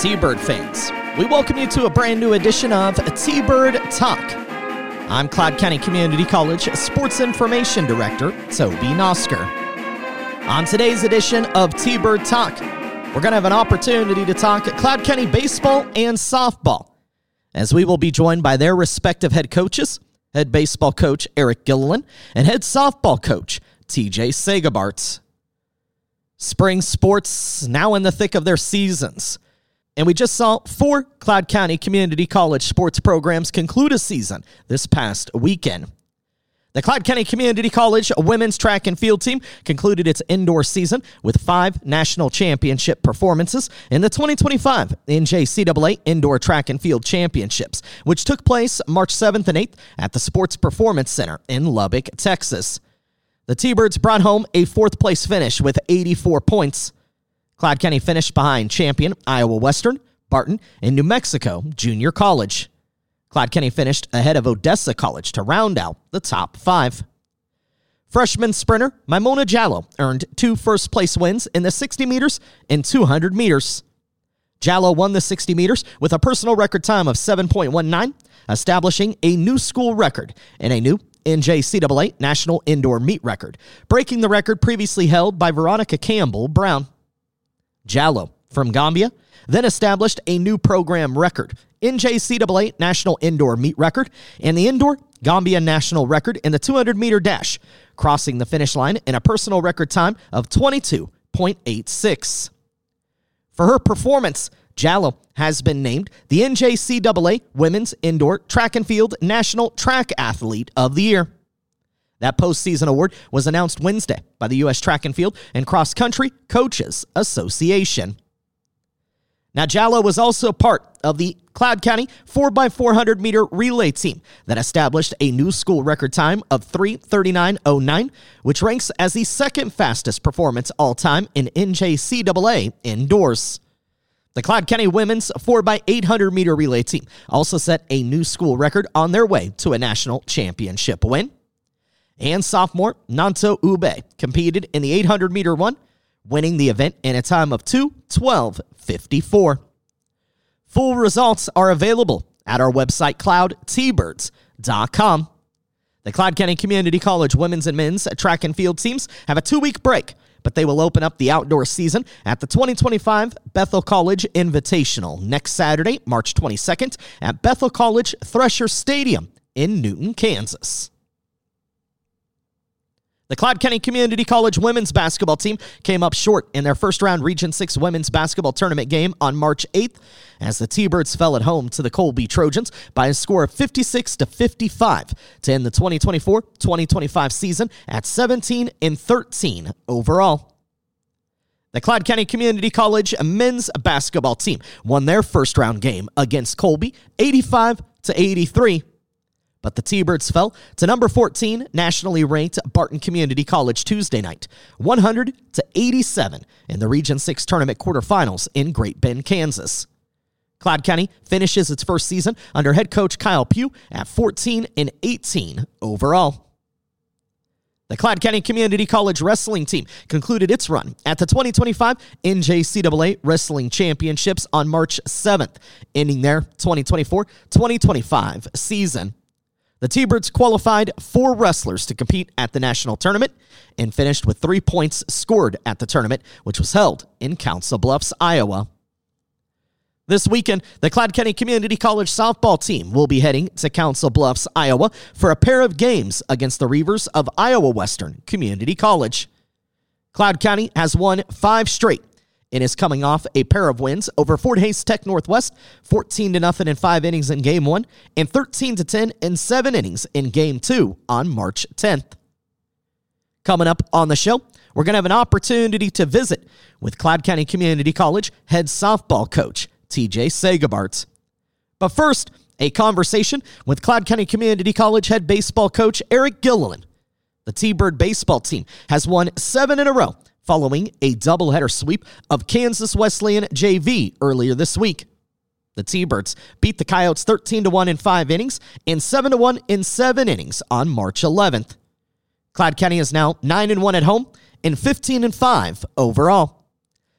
T-Bird fans, we welcome you to a brand new edition of T-Bird Talk. I'm Cloud County Community College Sports Information Director, Toby Nosker. On today's edition of T-Bird Talk, we're going to have an opportunity to talk Cloud County baseball and softball, as we will be joined by their respective head coaches, head baseball coach Eric Gilliland and head softball coach TJ Segabarts. Spring sports now in the thick of their seasons. And we just saw 4 Cloud County Community College sports programs conclude a season this past weekend. The Cloud County Community College women's track and field team concluded its indoor season with 5 national championship performances in the 2025 NJCAA Indoor Track and Field Championships, which took place March 7th and 8th at the Sports Performance Center in Lubbock, Texas. The T-Birds brought home a 4th place finish with 84 points. Cloud County finished behind champion Iowa Western, Barton, and New Mexico Junior College. Cloud County finished ahead of Odessa College to round out the top 5. Freshman sprinter Maimona Jallo earned 2 first-place wins in the 60 meters and 200 meters. Jallo won the 60 meters with a personal record time of 7.19, establishing a new school record and a new NJCAA National Indoor Meet record, breaking the record previously held by Veronica Campbell Brown. Jallo from Gambia then established a new program record, NJCAA National Indoor Meet record, and the Indoor Gambia National record in the 200-meter dash, crossing the finish line in a personal record time of 22.86. For her performance, Jallo has been named the NJCAA Women's Indoor Track and Field National Track Athlete of the Year. That postseason award was announced Wednesday by the U.S. Track and Field and Cross Country Coaches Association. Now, Jallo was also part of the Cloud County 4x400 meter relay team that established a new school record time of 3:39.09, which ranks as the second fastest performance all-time in NJCAA indoors. The Cloud County women's 4x800 meter relay team also set a new school record on their way to a national championship win. And sophomore Nanto Ube competed in the 800-meter one, winning the event in a time of 2:12.54. Full results are available at our website, cloudtbirds.com. The Cloud County Community College women's and men's track and field teams have a 2-week break, but they will open up the outdoor season at the 2025 Bethel College Invitational next Saturday, March 22nd, at Bethel College Thresher Stadium in Newton, Kansas. The Cloud County Community College women's basketball team came up short in their first-round Region 6 women's basketball tournament game on March 8th as the T-Birds fell at home to the Colby Trojans by a score of 56-55 to end the 2024-2025 season at 17-13 overall. The Cloud County Community College men's basketball team won their first-round game against Colby 85-83. But the T-Birds fell to number 14 nationally ranked Barton Community College Tuesday night, 100-87 in the Region 6 tournament quarterfinals in Great Bend, Kansas. Cloud County finishes its first season under head coach Kyle Pugh at 14-18 overall. The Cloud County Community College wrestling team concluded its run at the 2025 NJCAA Wrestling Championships on March 7th, ending their 2024-2025 season. The T-Birds qualified 4 wrestlers to compete at the national tournament and finished with 3 points scored at the tournament, which was held in Council Bluffs, Iowa. This weekend, the Cloud County Community College softball team will be heading to Council Bluffs, Iowa for a pair of games against the Reavers of Iowa Western Community College. Cloud County has won 5 straight and is coming off a pair of wins over Fort Hays Tech Northwest, 14-0 in 5 innings in Game 1, and 13-10 in 7 innings in Game 2 on March 10th. Coming up on the show, we're going to have an opportunity to visit with Cloud County Community College head softball coach TJ Segabarts. But first, a conversation with Cloud County Community College head baseball coach Eric Gilliland. The T-Bird baseball team has won 7 in a row following a doubleheader sweep of Kansas Wesleyan JV earlier this week. The T-Birds beat the Coyotes 13-1 in 5 innings and 7-1 in 7 innings on March 11th. Cloud County is now 9-1 at home and 15-5 overall.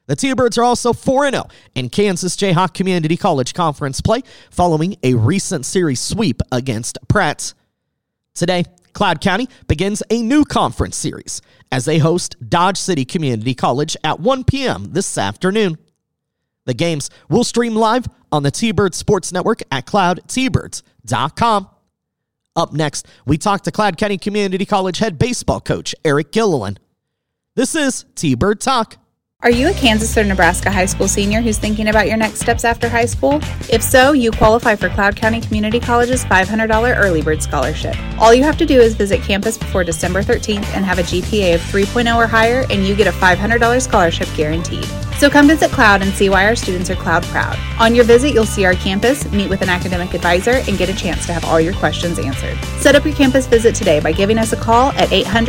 The T-Birds are also 4-0 in Kansas Jayhawk Community College Conference play following a recent series sweep against Pratt. Today, Cloud County begins a new conference series as they host Dodge City Community College at 1 p.m. this afternoon. The games will stream live on the T-Bird Sports Network at cloudtbirds.com. Up next, we talk to Cloud County Community College head baseball coach Eric Gilliland. This is T-Bird Talk. Are you a Kansas or Nebraska high school senior who's thinking about your next steps after high school? If so, you qualify for Cloud County Community College's $500 Early Bird Scholarship. All you have to do is visit campus before December 13th and have a GPA of 3.0 or higher, and you get a $500 scholarship guaranteed. So come visit Cloud and see why our students are Cloud proud. On your visit, you'll see our campus, meet with an academic advisor, and get a chance to have all your questions answered. Set up your campus visit today by giving us a call at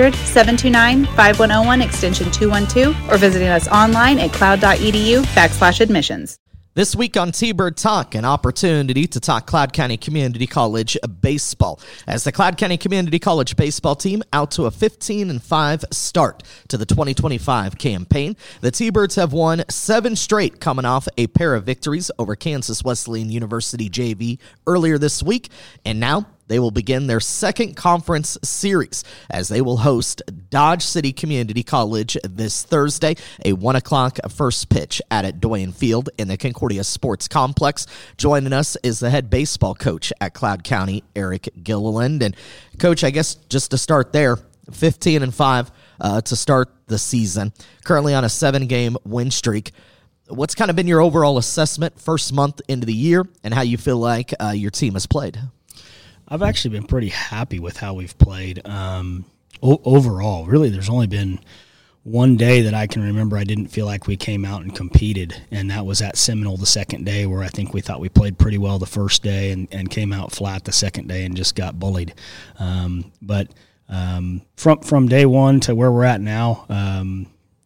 800-729-5101 extension 212 or visiting us online at cloud.edu/admissions. This week on T-Bird Talk, an opportunity to talk Cloud County Community College baseball, as the Cloud County Community College baseball team out to a 15-5 start to the 2025 campaign. The T-Birds have won 7 straight, coming off a pair of victories over Kansas Wesleyan University JV earlier this week, and now they will begin their second conference series as they will host Dodge City Community College this Thursday, a 1 o'clock first pitch at Doyen Field in the Concordia Sports Complex. Joining us is the head baseball coach at Cloud County, Eric Gilliland. And Coach, I guess just to start there, 15-5 to start the season, currently on a 7-game win streak. What's kind of been your overall assessment first month into the year and how you feel like your team has played? I've actually been pretty happy with how we've played overall. Really, there's only been one day that I can remember I didn't feel like we came out and competed, and that was at Seminole the second day, where I think we thought we played pretty well the first day and came out flat the second day and just got bullied. But from day one to where we're at now,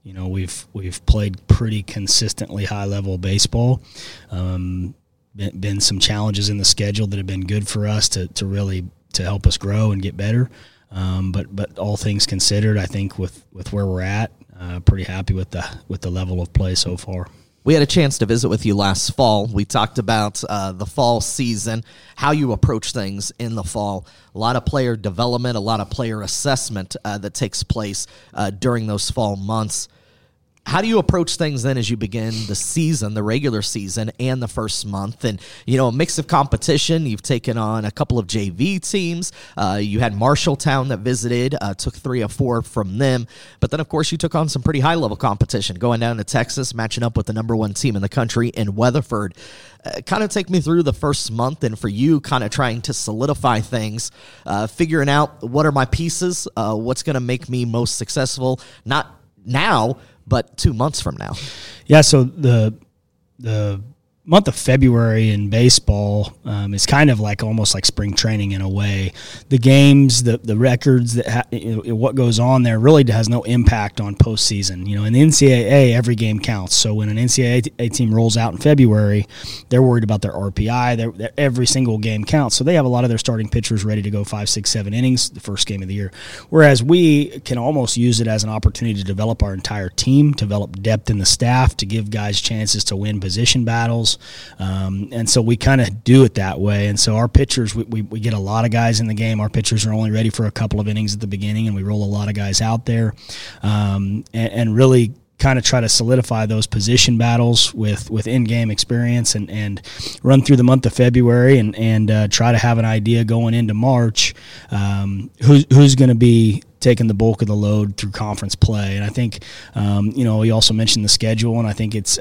we've played pretty consistently high-level baseball. Been some challenges in the schedule that have been good for us to really help us grow and get better. But all things considered, I think with where we're at, pretty happy with the level of play so far. We had a chance to visit with you last fall. We talked about the fall season, how you approach things in the fall. A lot of player development, a lot of player assessment that takes place during those fall months. How do you approach things then as you begin the season, the regular season, and the first month? And, a mix of competition. You've taken on a couple of JV teams. You had Marshalltown that visited, took 3 of 4 from them. But then, of course, you took on some pretty high-level competition, going down to Texas, matching up with the number 1 team in the country in Weatherford. Kind of take me through the first month, and for you, kind of trying to solidify things, figuring out what are my pieces, what's going to make me most successful, not now, but 2 months from now. Yeah, so the month of February in baseball is kind of like almost like spring training in a way. The games, the records, what goes on there really has no impact on postseason. In the NCAA, every game counts. So when an NCAA team rolls out in February, they're worried about their RPI. Every single game counts. So they have a lot of their starting pitchers ready to go 5, 6, 7 innings the first game of the year. Whereas we can almost use it as an opportunity to develop our entire team, develop depth in the staff, to give guys chances to win position battles. And so we kind of do it that way. And so our pitchers, we get a lot of guys in the game. Our pitchers are only ready for a couple of innings at the beginning, and we roll a lot of guys out there and really kind of try to solidify those position battles with in-game experience and run through the month of February and try to have an idea going into March who's going to be taking the bulk of the load through conference play. And I think, we also mentioned the schedule, and I think it's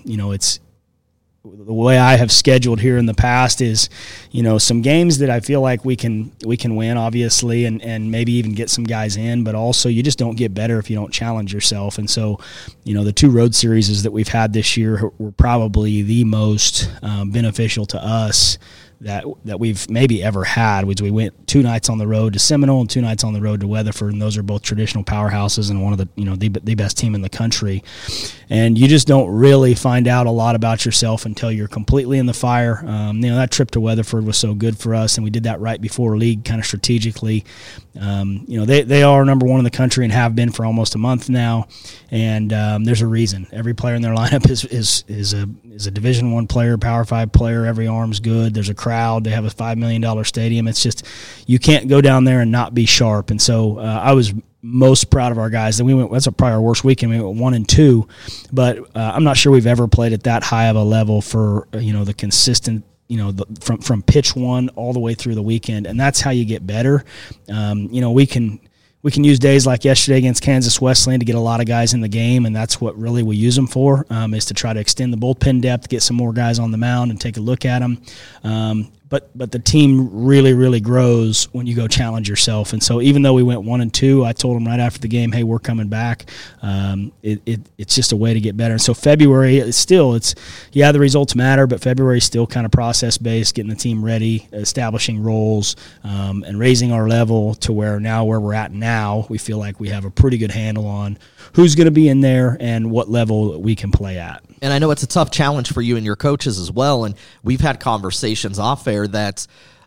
the way I have scheduled here in the past is, some games that I feel like we can win, obviously, and maybe even get some guys in, but also you just don't get better if you don't challenge yourself. And so, the 2 road series that we've had this year were probably the most beneficial to us that we've maybe ever had, which we went 2 nights on the road to Seminole and 2 nights on the road to Weatherford, and those are both traditional powerhouses and one of the the best team in the country. And you just don't really find out a lot about yourself until you're completely in the fire. That trip to Weatherford was so good for us, and we did that right before league, kind of strategically. They are number one in the country and have been for almost a month now, and there's a reason. Every player in their lineup is a Division I player, Power 5 player. Every arm's good. There's a crowd. They have a $5 million stadium. It's just you can't go down there and not be sharp. And so I was most proud of our guys. Then that's probably our worst weekend. We went 1-2, but I'm not sure we've ever played at that high of a level for the consistent. From pitch one all the way through the weekend, and that's how you get better. We can use days like yesterday against Kansas Wesleyan to get a lot of guys in the game, and that's what really we use them for, is to try to extend the bullpen depth, get some more guys on the mound and take a look at them. But the team really, really grows when you go challenge yourself. And so even though we went 1-2, I told them right after the game, hey, we're coming back. It's just a way to get better. And so February, the results matter, but February is still kind of process-based, getting the team ready, establishing roles, and raising our level to where we're at now, we feel like we have a pretty good handle on who's going to be in there and what level we can play at. And I know it's a tough challenge for you and your coaches as well, and we've had conversations off air that,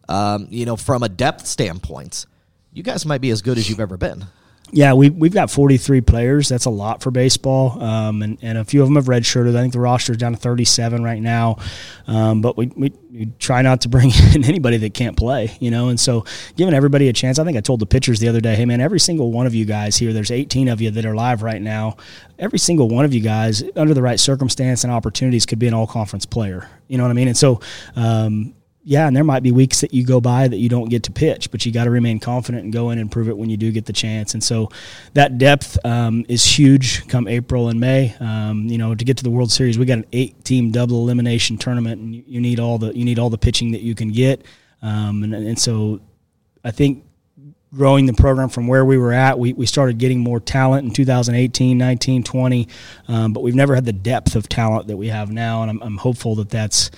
from a depth standpoint, you guys might be as good as you've ever been. Yeah, we've got 43 players. That's a lot for baseball, and a few of them have redshirted. I think the roster is down to 37 right now, but we try not to bring in anybody that can't play, and so giving everybody a chance. I think I told the pitchers the other day, hey, man, every single one of you guys here, there's 18 of you that are live right now. Every single one of you guys, under the right circumstance and opportunities, could be an all-conference player. You know what I mean? And so and there might be weeks that you go by that you don't get to pitch, but you got to remain confident and go in and prove it when you do get the chance. And so that depth is huge come April and May. To get to the World Series, we got an 8-team double elimination tournament, and you need all the pitching that you can get. And so I think growing the program from where we were at, we started getting more talent in 2018, 19, 20, but we've never had the depth of talent that we have now, and I'm hopeful that's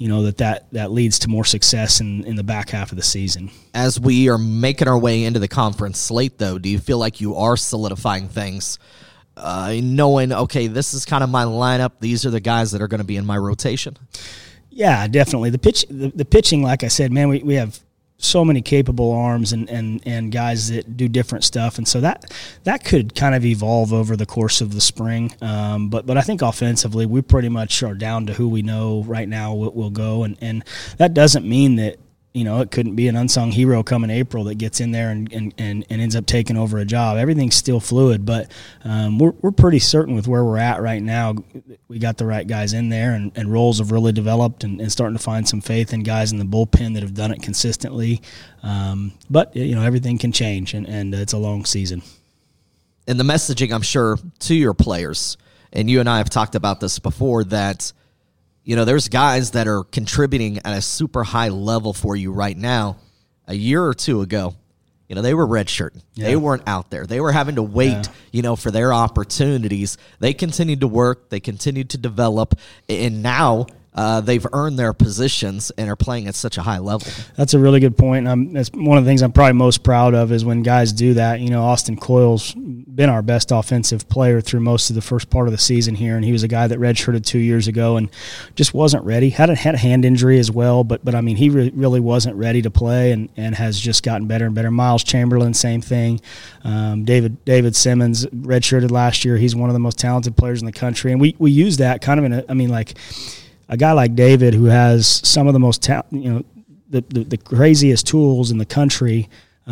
that leads to more success in the back half of the season. As we are making our way into the conference slate, though, do you feel like you are solidifying things, knowing, okay, this is kind of my lineup, these are the guys that are going to be in my rotation? Yeah, definitely. The pitching, like I said, man, we have so many capable arms and guys that do different stuff, and so that could kind of evolve over the course of the spring. But I think offensively, we pretty much are down to who we know right now will go, and that doesn't mean that it couldn't be an unsung hero come in April that gets in there and ends up taking over a job. Everything's still fluid, but we're pretty certain with where we're at right now. We got the right guys in there, and roles have really developed and starting to find some faith in guys in the bullpen that have done it consistently. But everything can change, and it's a long season. And the messaging, I'm sure, to your players, and you and I have talked about this before, that there's guys that are contributing at a super high level for you right now. A year or two ago, they were redshirting. Yeah. They weren't out there. They were having to wait, for their opportunities. They continued to work. They continued to develop. And now they've earned their positions and are playing at such a high level. That's a really good point. That's one of the things I'm probably most proud of is when guys do that. Austin Coyle's been our best offensive player through most of the first part of the season here, and he was a guy that redshirted 2 years ago and just wasn't ready. Had a hand injury as well, but I mean, he really wasn't ready to play and has just gotten better and better. Miles Chamberlain, same thing. David Simmons redshirted last year. He's one of the most talented players in the country, and we use that kind of a guy like David, who has some of the most the craziest tools in the country,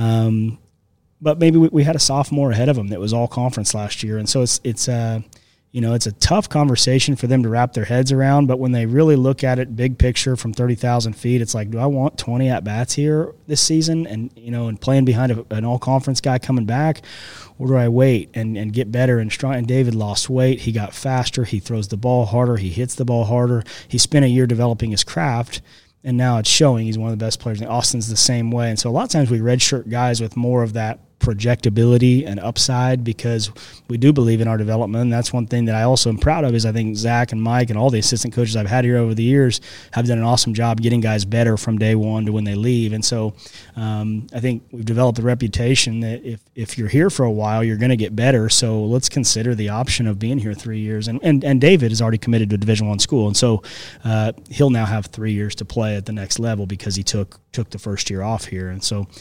but maybe we had a sophomore ahead of him that was all conference last year, and so it's a tough conversation for them to wrap their heads around. But when they really look at it big picture from 30,000 feet, it's like, do I want 20 at bats here this season, and playing behind an all conference guy coming back? Or do I wait and get better and strong? And David lost weight. He got faster. He throws the ball harder. He hits the ball harder. He spent a year developing his craft, and now it's showing. He's one of the best players. And Austin's the same way. And so a lot of times we redshirt guys with more of that projectability and upside, because we do believe in our development. And that's one thing that I also am proud of, is I think Zach and Mike and all the assistant coaches I've had here over the years have done an awesome job getting guys better from day one to when they leave. And so I think we've developed a reputation that if you're here for a while, you're going to get better. So let's consider the option of being here 3 years. And David is already committed to a Division I school. And so he'll now have 3 years to play at the next level because he took the first year off here. And so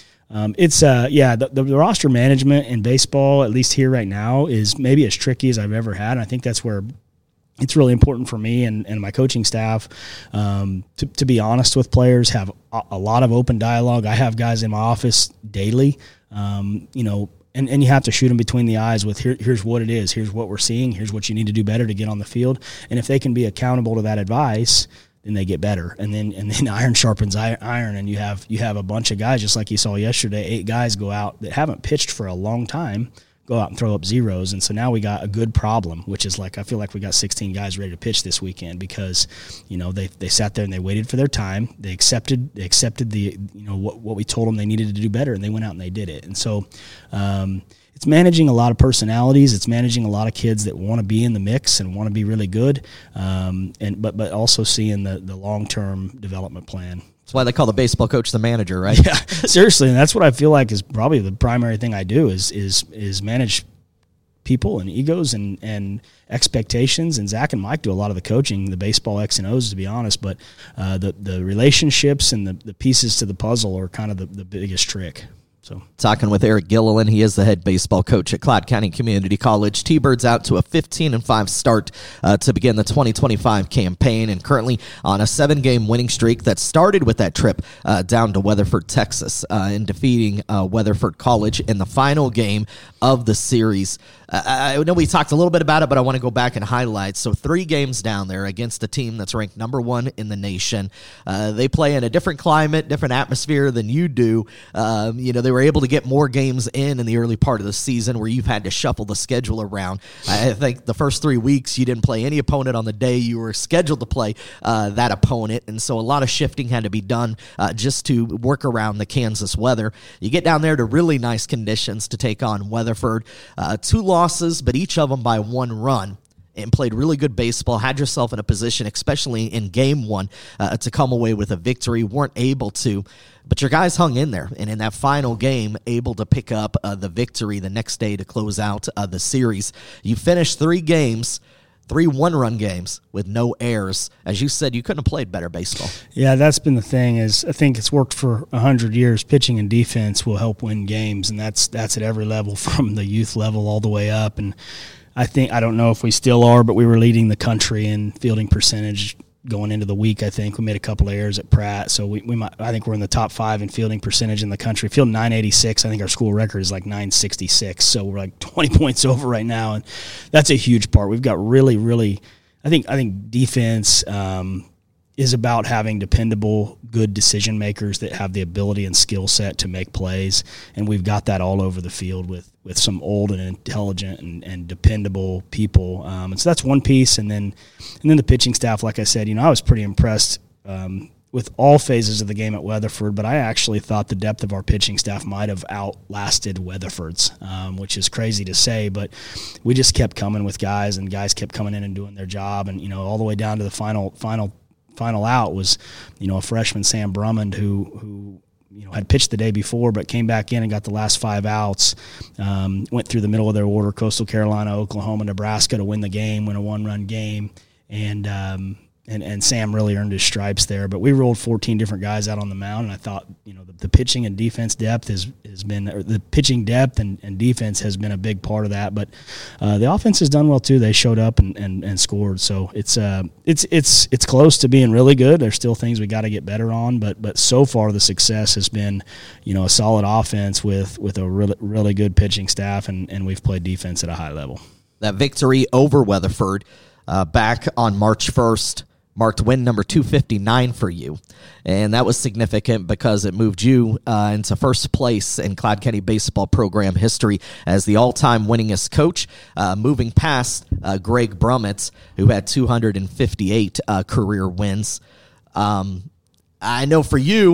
the roster management in baseball, at least here right now, is maybe as tricky as I've ever had. And I think that's where it's really important for me and my coaching staff to be honest with players, have a lot of open dialogue. I have guys in my office daily, and you have to shoot them between the eyes with here's what it is, here's what we're seeing, here's what you need to do better to get on the field. And if they can be accountable to that advice, then they get better. And then iron sharpens iron, and you have a bunch of guys, just like you saw yesterday, 8 guys go out that haven't pitched for a long time, go out and throw up zeros. And so now we got a good problem, which is like, I feel like we got 16 guys ready to pitch this weekend because, they sat there and they waited for their time. They accepted the, what we told them they needed to do better, and they went out and they did it. And so, it's managing a lot of personalities. It's managing a lot of kids that want to be in the mix and want to be really good, but also seeing the long-term development plan. That's why they call the baseball coach the manager, right? Yeah, seriously, and that's what I feel like is probably the primary thing I do is manage people and egos and expectations. And Zach and Mike do a lot of the coaching, the baseball X and O's, to be honest. But the relationships and the pieces to the puzzle are kind of the biggest trick. So, talking with Eric Gilliland, he is the head baseball coach at Cloud County Community College. T-Birds out to a 15-5 start to begin the 2025 campaign, and currently on a 7-game winning streak that started with that trip down to Weatherford, Texas, in defeating Weatherford College in the final game of the series. I know we talked a little bit about it, but I want to go back and highlight. So 3 games down there against a team that's ranked number 1 in the nation. They play in a different climate, different atmosphere than you do. They were able to get more games in the early part of the season where you've had to shuffle the schedule around. I think the first 3 weeks you didn't play any opponent on the day you were scheduled to play that opponent, and so a lot of shifting had to be done just to work around the Kansas weather. You get down there to really nice conditions to take on Weatherford. 2 losses, but each of them by 1 run, and played really good baseball, had yourself in a position, especially in game 1, to come away with a victory. Weren't able to, but your guys hung in there, and in that final game, able to pick up the victory the next day to close out the series. You finished 3 games, 3 one-run games with no errors. As you said, you couldn't have played better baseball. Yeah, that's been the thing. Is I think it's worked for 100 years. Pitching and defense will help win games, and that's at every level, from the youth level all the way up. And I don't know if we still are, but we were leading the country in fielding percentage going into the week. I think we made a couple of errors at Pratt, so I think we're in the top 5 in fielding percentage in the country. Field 986. I think our school record is like 966, so we're like 20 points over right now, and that's a huge part. We've got really, I think defense is about having dependable, good decision makers that have the ability and skill set to make plays, and we've got that all over the field with some old and intelligent and dependable people. And so that's one piece, and then the pitching staff. Like I said, I was pretty impressed with all phases of the game at Weatherford, but I actually thought the depth of our pitching staff might have outlasted Weatherford's, which is crazy to say, but we just kept coming with guys, and guys kept coming in and doing their job, and all the way down to the final out was, a freshman, Sam Brummond, who had pitched the day before but came back in and got the last 5 outs, went through the middle of their order, Coastal Carolina, Oklahoma, Nebraska, to win the game, win a 1-run game, and Sam really earned his stripes there. But we rolled 14 different guys out on the mound, and I thought, the pitching and defense depth has been, or the pitching depth and defense has been a big part of that. But the offense has done well too. They showed up and scored. So it's close to being really good. There's still things we got to get better on, but so far the success has been, a solid offense with a really, really good pitching staff, and we've played defense at a high level. That victory over Weatherford back on March 1st marked win number 259 for you, and that was significant because it moved you into first place in Cloud County baseball program history as the all-time winningest coach, moving past Greg Brummett, who had 258 career wins. I know for you,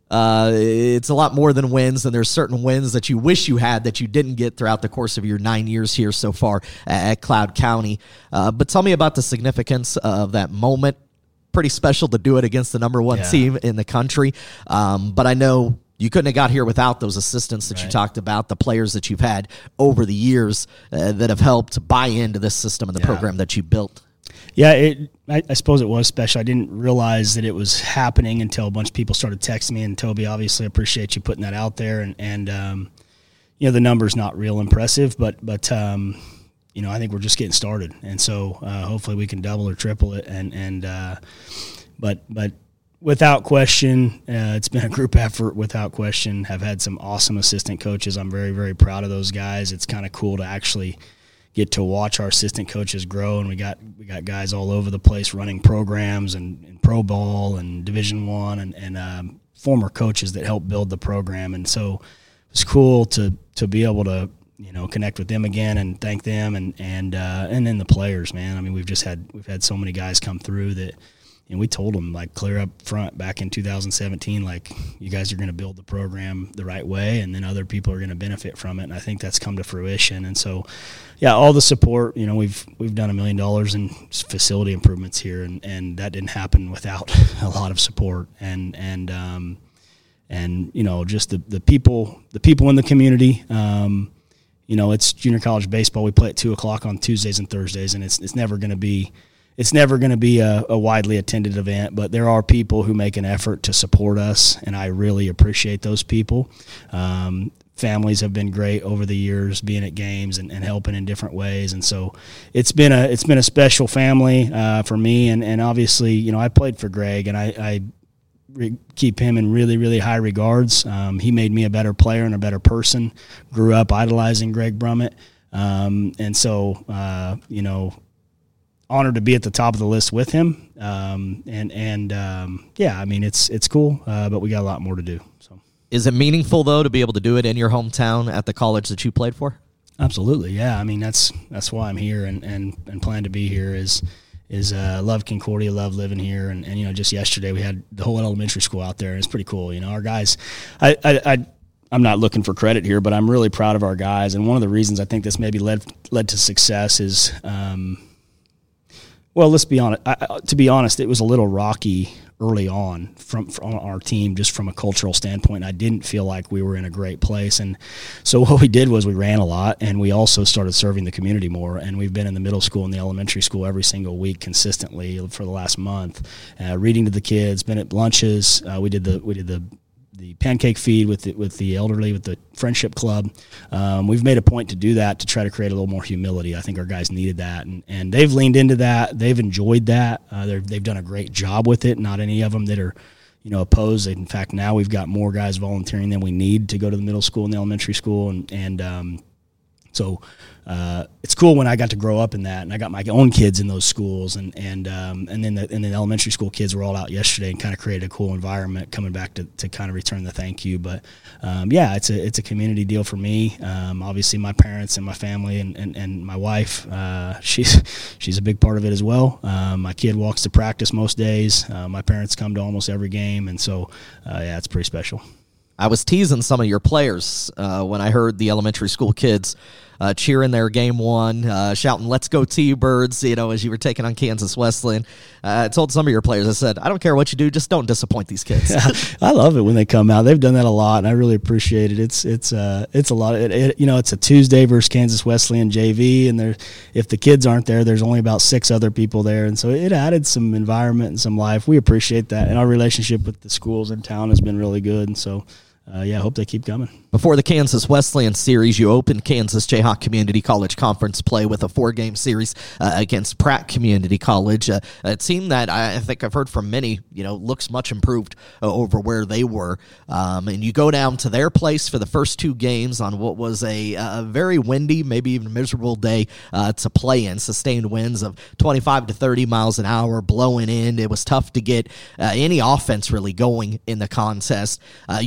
It's a lot more than wins, and there's certain wins that you wish you had that you didn't get throughout the course of your 9 years here so far at Cloud County. But tell me about the significance of that moment. Pretty special to do it against the number one team in the country. But I know you couldn't have got here without those assistants that you talked about, the players that you've had over the years that have helped buy into this system and the program that you built. Yeah, I suppose it was special. I didn't realize that it was happening until a bunch of people started texting me. And Toby, obviously, I appreciate you putting that out there. And the number's not real impressive, but I think we're just getting started. And so hopefully we can double or triple it. But without question, it's been a group effort. Without question, have had some awesome assistant coaches. I'm very, very proud of those guys. It's kind of cool to actually get to watch our assistant coaches grow, and we got guys all over the place running programs and pro ball and Division I and former coaches that helped build the program. And so it's cool to be able to connect with them again and thank them and then the players, man. I mean, we've had so many guys come through that. And we told them, like, clear up front back in 2017, like, you guys are going to build the program the right way, and then other people are going to benefit from it. And I think that's come to fruition. And so, yeah, all the support, we've done $1 million in facility improvements here, and that didn't happen without a lot of support. And just the people in the community. It's junior college baseball. We play at 2:00 on Tuesdays and Thursdays, and it's never going to be. It's never going to be a widely attended event, but there are people who make an effort to support us, and I really appreciate those people. Families have been great over the years, being at games and helping in different ways, and so it's been a special family for me. And obviously, I played for Greg, and I keep him in really, really high regards. He made me a better player and a better person. Grew up idolizing Greg Brummett, and so honored to be at the top of the list with him. It's cool, but we got a lot more to do. So, is it meaningful though to be able to do it in your hometown at the college that you played for? Absolutely, yeah. I mean, that's why I'm here and plan to be here. Is love Concordia, love living here, and just yesterday we had the whole elementary school out there, and it's pretty cool. Our guys, I'm not looking for credit here, but I'm really proud of our guys, and one of the reasons I think this maybe led to success is. Well, let's be honest. To be honest, it was a little rocky early on from our team, just from a cultural standpoint. I didn't feel like we were in a great place, and so what we did was we ran a lot, and we also started serving the community more. And we've been in the middle school and the elementary school every single week consistently for the last month, reading to the kids. Been at lunches. We did the pancake feed with the elderly, with the friendship club. We've made a point to do that to try to create a little more humility. I think our guys needed that, and they've leaned into that. They've enjoyed that. They've done a great job with it. Not any of them that are opposed. In fact, now we've got more guys volunteering than we need to go to the middle school and the elementary school, so it's cool when I got to grow up in that, and I got my own kids in those schools, and then the elementary school kids were all out yesterday and kind of created a cool environment coming back to kind of return the thank you. But it's a community deal for me. Obviously, my parents and my family and my wife, she's a big part of it as well. My kid walks to practice most days. My parents come to almost every game, and so it's pretty special. I was teasing some of your players when I heard the elementary school kids cheering their game one, shouting, "Let's go T-Birds," as you were taking on Kansas Wesleyan. I told some of your players, I said, I don't care what you do, just don't disappoint these kids. Yeah, I love it when they come out. They've done that a lot, and I really appreciate it. It's a lot. It's a Tuesday versus Kansas Wesleyan JV, and if the kids aren't there, there's only about 6 other people there, and so it added some environment and some life. We appreciate that, and our relationship with the schools in town has been really good, and so I hope they keep coming. Before the Kansas Wesleyan series, you opened Kansas Jayhawk Community College Conference play with a 4-game series against Pratt Community College. A team that I think I've heard from many, looks much improved over where they were. And you go down to their place for the first 2 games on what was a very windy, maybe even miserable day to play in. Sustained winds of 25 to 30 miles an hour blowing in. It was tough to get any offense really going in the contest. You rallied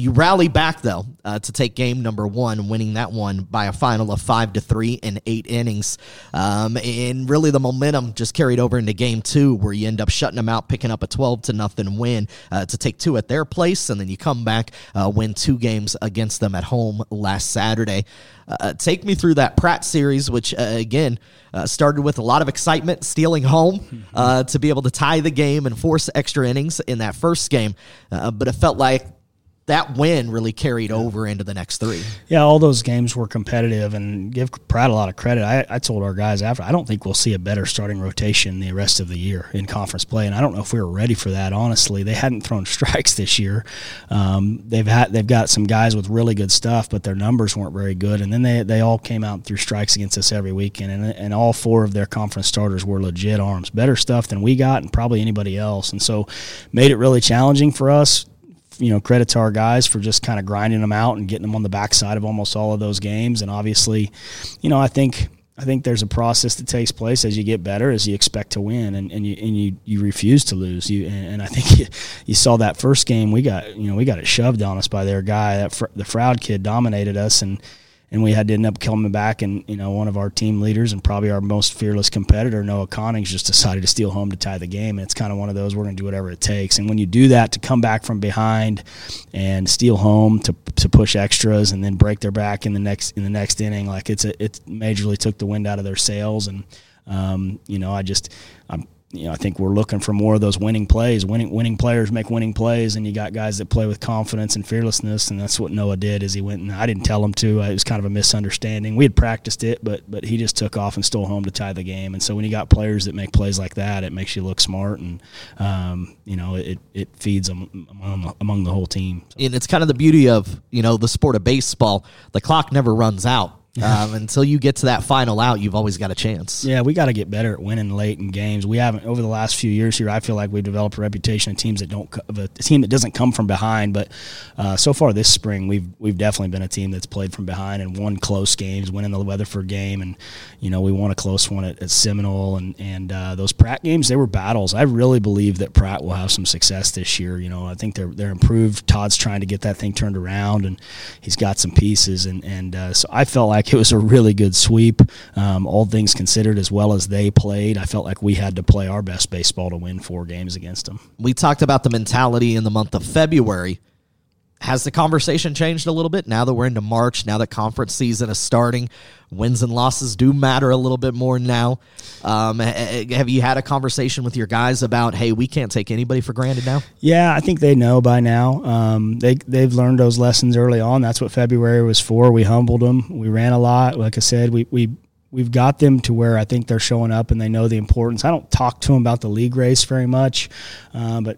back, though, to take game number 1, winning that one by a final of 5-3 in 8 innings. And really the momentum just carried over into game 2, where you end up shutting them out, picking up a 12-0 win to take 2 at their place, and then you come back, win 2 games against them at home last Saturday. Take me through that Pratt series, which, again, started with a lot of excitement, stealing home to be able to tie the game and force extra innings in that first game. But it felt like that win really carried over into the next 3. Yeah, all those games were competitive, and give Pratt a lot of credit. I told our guys after, I don't think we'll see a better starting rotation the rest of the year in conference play, and I don't know if we were ready for that, honestly. They hadn't thrown strikes this year. They've got some guys with really good stuff, but their numbers weren't very good, and then they all came out and threw strikes against us every weekend, and all 4 of their conference starters were legit arms. Better stuff than we got and probably anybody else, and so made it really challenging for us. Credit to our guys for just kind of grinding them out and getting them on the backside of almost all of those games. And obviously, I think there's a process that takes place as you get better, as you expect to win, and you refuse to lose. And I think you saw that first game we got it shoved on us by their guy. The Froud kid dominated us, and we had to end up coming back, and one of our team leaders and probably our most fearless competitor, Noah Connings, just decided to steal home to tie the game. And it's kind of one of those, we're going to do whatever it takes. And when you do that, to come back from behind and steal home to push extras and then break their back in the next inning, like it majorly took the wind out of their sails. And I think we're looking for more of those winning plays. Winning players make winning plays, and you got guys that play with confidence and fearlessness, and that's what Noah did. Is he went, and I didn't tell him to. It was kind of a misunderstanding. We had practiced it, but he just took off and stole home to tie the game. And so when you got players that make plays like that, it makes you look smart, and it feeds them among the whole team. So. And it's kind of the beauty of the sport of baseball. The clock never runs out. Until you get to that final out, you've always got a chance. Yeah, we got to get better at winning late in games. We haven't over the last few years here. I feel like we've developed a reputation of teams of a team that doesn't come from behind. But so far this spring, we've definitely been a team that's played from behind and won close games, winning the Weatherford game, and we won a close one at Seminole, and those Pratt games, they were battles. I really believe that Pratt will have some success this year. I think they're improved. Todd's trying to get that thing turned around, and he's got some pieces, and so I felt like it was a really good sweep, all things considered. As well as they played, I felt like we had to play our best baseball to win 4 games against them. We talked about the mentality in the month of February. Has the conversation changed a little bit now that we're into March, now that conference season is starting? Wins and losses do matter a little bit more now. Have you had a conversation with your guys about, hey, we can't take anybody for granted now? Yeah, I think they know by now. They've learned those lessons early on. That's what February was for. We humbled them. We ran a lot. Like I said, we've got them to where I think they're showing up and they know the importance. I don't talk to them about the league race very much, but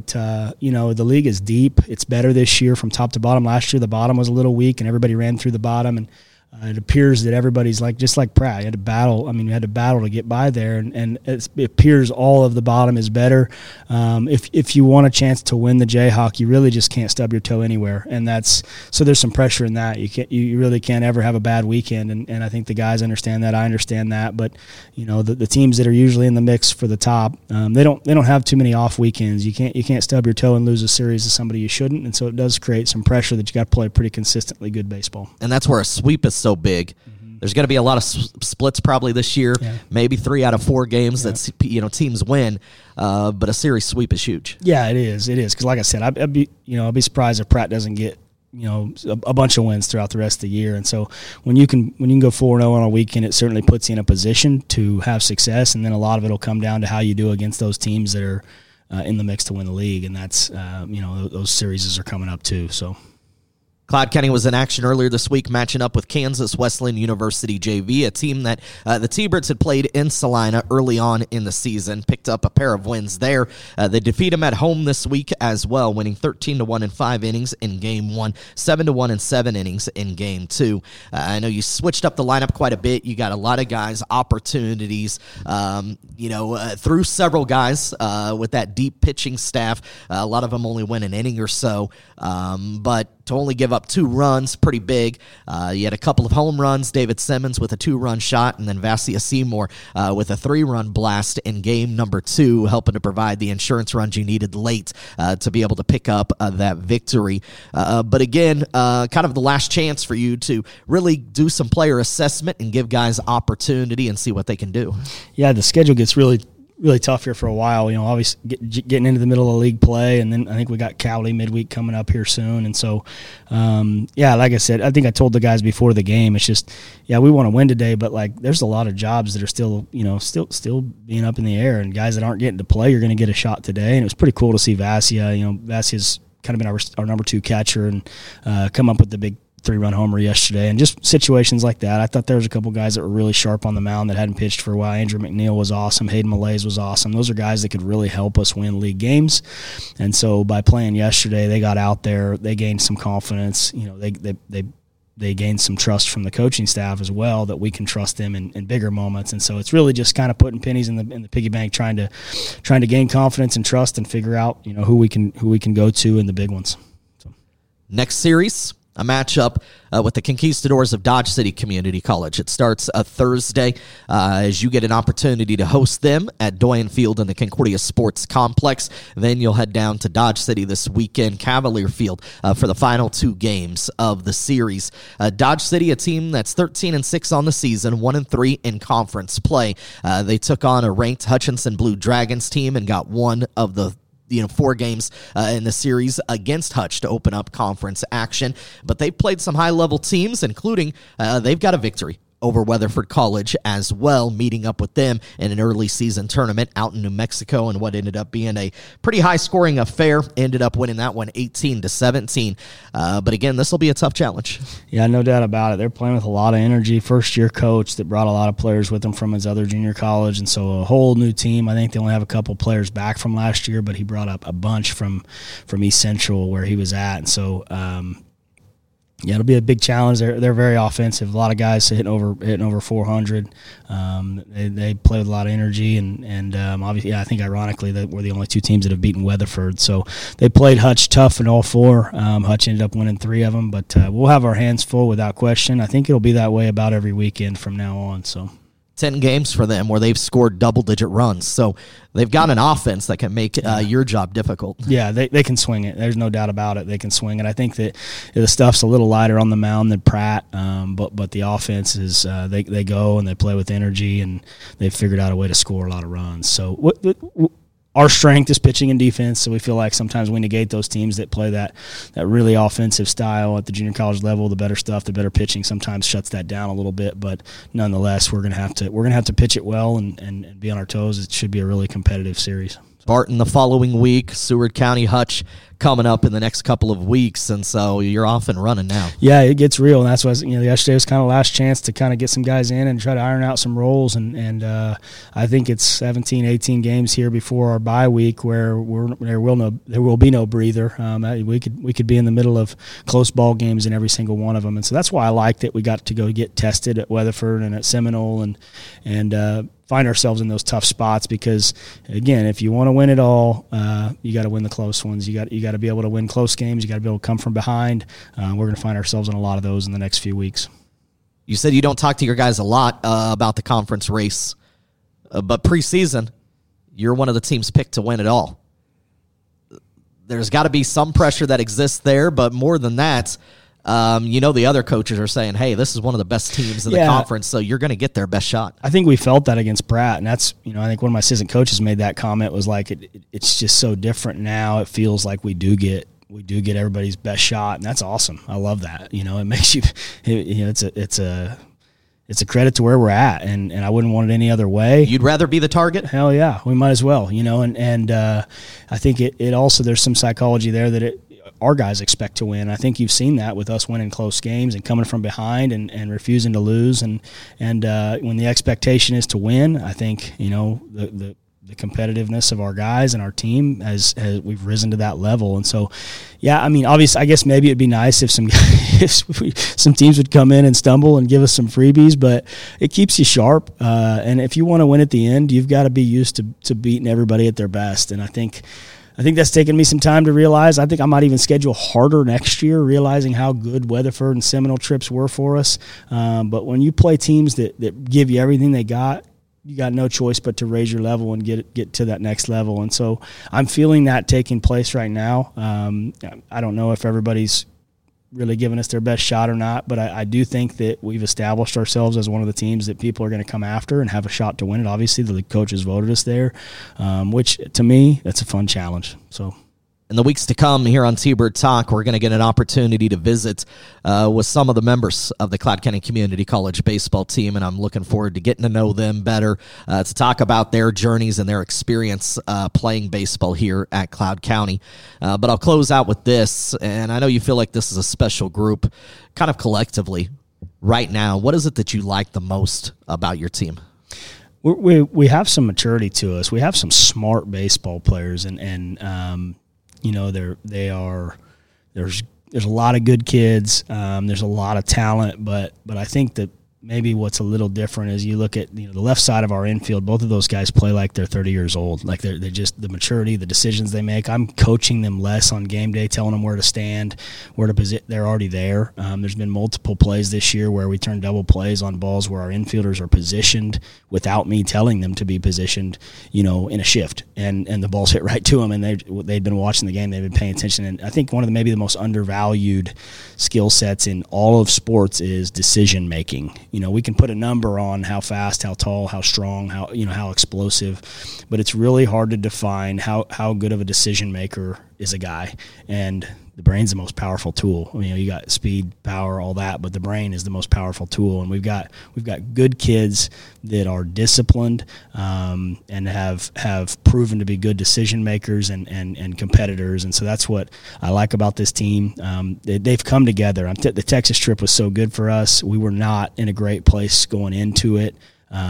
the league is deep. It's better this year from top to bottom. Last year the bottom was a little weak and everybody ran through the bottom, and it appears that everybody's just like Pratt. You had to battle. You had to battle to get by there, and it appears all of the bottom is better. If you want a chance to win the Jayhawk, you really just can't stub your toe anywhere, and so there's some pressure in that. You really can't ever have a bad weekend, and I think the guys understand that. I understand that, but the teams that are usually in the mix for the top, they don't have too many off weekends. You can't stub your toe and lose a series to somebody you shouldn't, and so it does create some pressure that you got to play pretty consistently good baseball. And that's where a sweep is so big. Mm-hmm. There's going to be a lot of splits probably this year. Yeah. Maybe 3 out of 4 games that teams win, but a series sweep is huge. Yeah, it is. Because like I said, I'd be surprised if Pratt doesn't get a bunch of wins throughout the rest of the year. And so when you can go 4-0 on a weekend, it certainly puts you in a position to have success. And then a lot of it will come down to how you do against those teams that are in the mix to win the league. And that's those series are coming up too. So. Cloud County was in action earlier this week, matching up with Kansas Wesleyan University JV, a team that the T-Birds had played in Salina early on in the season, picked up a pair of wins there. They defeat them at home this week as well, winning 13-1 in 5 innings in Game 1, 7-1 in 7 innings in Game 2. I know you switched up the lineup quite a bit. You got a lot of guys, opportunities, through several guys with that deep pitching staff. A lot of them only win an inning or so, but to only give up up 2 runs, pretty big. You had a couple of home runs, David Simmons with a 2-run shot, and then Vassia Seymour with a 3-run blast in game number 2, helping to provide the insurance runs you needed late to be able to pick up that victory. But again, kind of the last chance for you to really do some player assessment and give guys opportunity and see what they can do. Yeah, the schedule gets really tough here for a while. Obviously getting into the middle of league play, and then I think we got Cowley midweek coming up here soon. And so, like I said, I think I told the guys before the game, it's just, we want to win today, but there's a lot of jobs that are still being up in the air, and guys that aren't getting to play, you're going to get a shot today. And it was pretty cool to see Vassia. Vassia's kind of been our number 2 catcher, and come up with the big 3-run homer yesterday, and just situations like that. I thought there was a couple guys that were really sharp on the mound that hadn't pitched for a while. Andrew McNeil was awesome. Hayden Malays was awesome. Those are guys that could really help us win league games. And so by playing yesterday, they got out there, they gained some confidence. They gained some trust from the coaching staff as well, that we can trust them in bigger moments. And so it's really just kind of putting pennies in the piggy bank, trying to gain confidence and trust and figure out who we can go to in the big ones. So. Next series, a matchup with the Conquistadors of Dodge City Community College. It starts Thursday as you get an opportunity to host them at Doyen Field in the Concordia Sports Complex. Then you'll head down to Dodge City this weekend, Cavalier Field, for the final 2 games of the series. Dodge City, a team that's 13-6 on the season, 1-3 in conference play. They took on a ranked Hutchinson Blue Dragons team and got one of the 4 games in the series against Hutch to open up conference action. But they've played some high-level teams, including they've got a victory over Weatherford College as well, meeting up with them in an early season tournament out in New Mexico, and what ended up being a pretty high-scoring affair. Ended up winning that one 18-17. But again, this will be a tough challenge. Yeah, no doubt about it. They're playing with a lot of energy. First-year coach that brought a lot of players with him from his other junior college, and so a whole new team. I think they only have a couple players back from last year, but he brought up a bunch from East Central where he was at, and so it'll be a big challenge. They're very offensive. A lot of guys hitting over 400. They play with a lot of energy, and obviously, I think ironically that we're the only 2 teams that have beaten Weatherford. So they played Hutch tough in all 4. Hutch ended up winning 3 of them, but we'll have our hands full without question. I think it'll be that way about every weekend from now on. So 10 games for them where they've scored double-digit runs. So they've got an offense that can make your job difficult. Yeah, they can swing it. There's no doubt about it. They can swing it. I think that the stuff's a little lighter on the mound than Pratt, but the offense is they go and they play with energy, and they've figured out a way to score a lot of runs. So our strength is pitching and defense, so we feel like sometimes we negate those teams that play that really offensive style at the junior college level. The better stuff, the better pitching sometimes shuts that down a little bit, but nonetheless, we're gonna have to pitch it well and be on our toes. It should be a really competitive series. Barton the following week, Seward County, Hutch coming up in the next couple of weeks, and so you're off and running now. Yeah, it gets real, and that's why yesterday was kind of last chance to kind of get some guys in and try to iron out some roles, and I think it's 17, 18 games here before our bye week where there will be no breather. We could be in the middle of close ball games in every single one of them, and so that's why I like that we got to go get tested at Weatherford and at Seminole and find ourselves in those tough spots, because again, if you want to win it all, you got to win the close ones. You got to be able to win close games. You got to be able to come from behind. We're going to find ourselves in a lot of those in the next few weeks. You said you don't talk to your guys a lot about the conference race, but preseason, you're one of the teams picked to win it all. There's got to be some pressure that exists there, but more than that, the other coaches are saying, hey, this is one of the best teams in the conference, so you're going to get their best shot. I think we felt that against Pratt, and that's, I think one of my assistant coaches made that comment, was like, it's just so different now. It feels like we do get everybody's best shot, and that's awesome. I love that. It makes you, it's a credit to where we're at, and I wouldn't want it any other way. You'd rather be the target? Hell yeah, we might as well, and I think it also, there's some psychology there that our guys expect to win. I think you've seen that with us winning close games and coming from behind and refusing to lose. And when the expectation is to win, I think, the competitiveness of our guys and our team has we've risen to that level. And so, obviously, I guess maybe it'd be nice if some teams would come in and stumble and give us some freebies, but it keeps you sharp. And if you want to win at the end, you've got to be used to beating everybody at their best. And I think I think that's taken me some time to realize. I think I might even schedule harder next year, realizing how good Weatherford and Seminole trips were for us. But when you play teams that give you everything they got, you got no choice but to raise your level and get to that next level. And so I'm feeling that taking place right now. I don't know if everybody's really giving us their best shot or not, but I do think that we've established ourselves as one of the teams that people are going to come after and have a shot to win it. Obviously, the coaches voted us there, which to me, that's a fun challenge. So, in the weeks to come here on T-Bird Talk, we're going to get an opportunity to visit with some of the members of the Cloud County Community College baseball team, and I'm looking forward to getting to know them better, to talk about their journeys and their experience playing baseball here at Cloud County. But I'll close out with this, and I know you feel like this is a special group, kind of collectively right now. What is it that you like the most about your team? We have some maturity to us. We have some smart baseball players, and you know, there's a lot of good kids. There's a lot of talent, but I think that maybe what's a little different is you look at the left side of our infield. Both of those guys play like they're 30 years old. Like they're just the maturity, the decisions they make. I'm coaching them less on game day, telling them where to stand, where to position. They're already there. There's been multiple plays this year where we turn double plays on balls where our infielders are positioned without me telling them to be positioned, in a shift, and the balls hit right to them. And they'd been watching the game, they've been paying attention. And I think one of maybe the most undervalued skill sets in all of sports is decision making. We can put a number on how fast, how tall, how strong, how explosive, but it's really hard to define how good of a decision maker is a guy. And the brain's the most powerful tool. You got speed, power, all that, but the brain is the most powerful tool. And we've got good kids that are disciplined and have proven to be good decision makers and competitors. And so that's what I like about this team. They've come together. The Texas trip was so good for us. We were not in a great place going into it.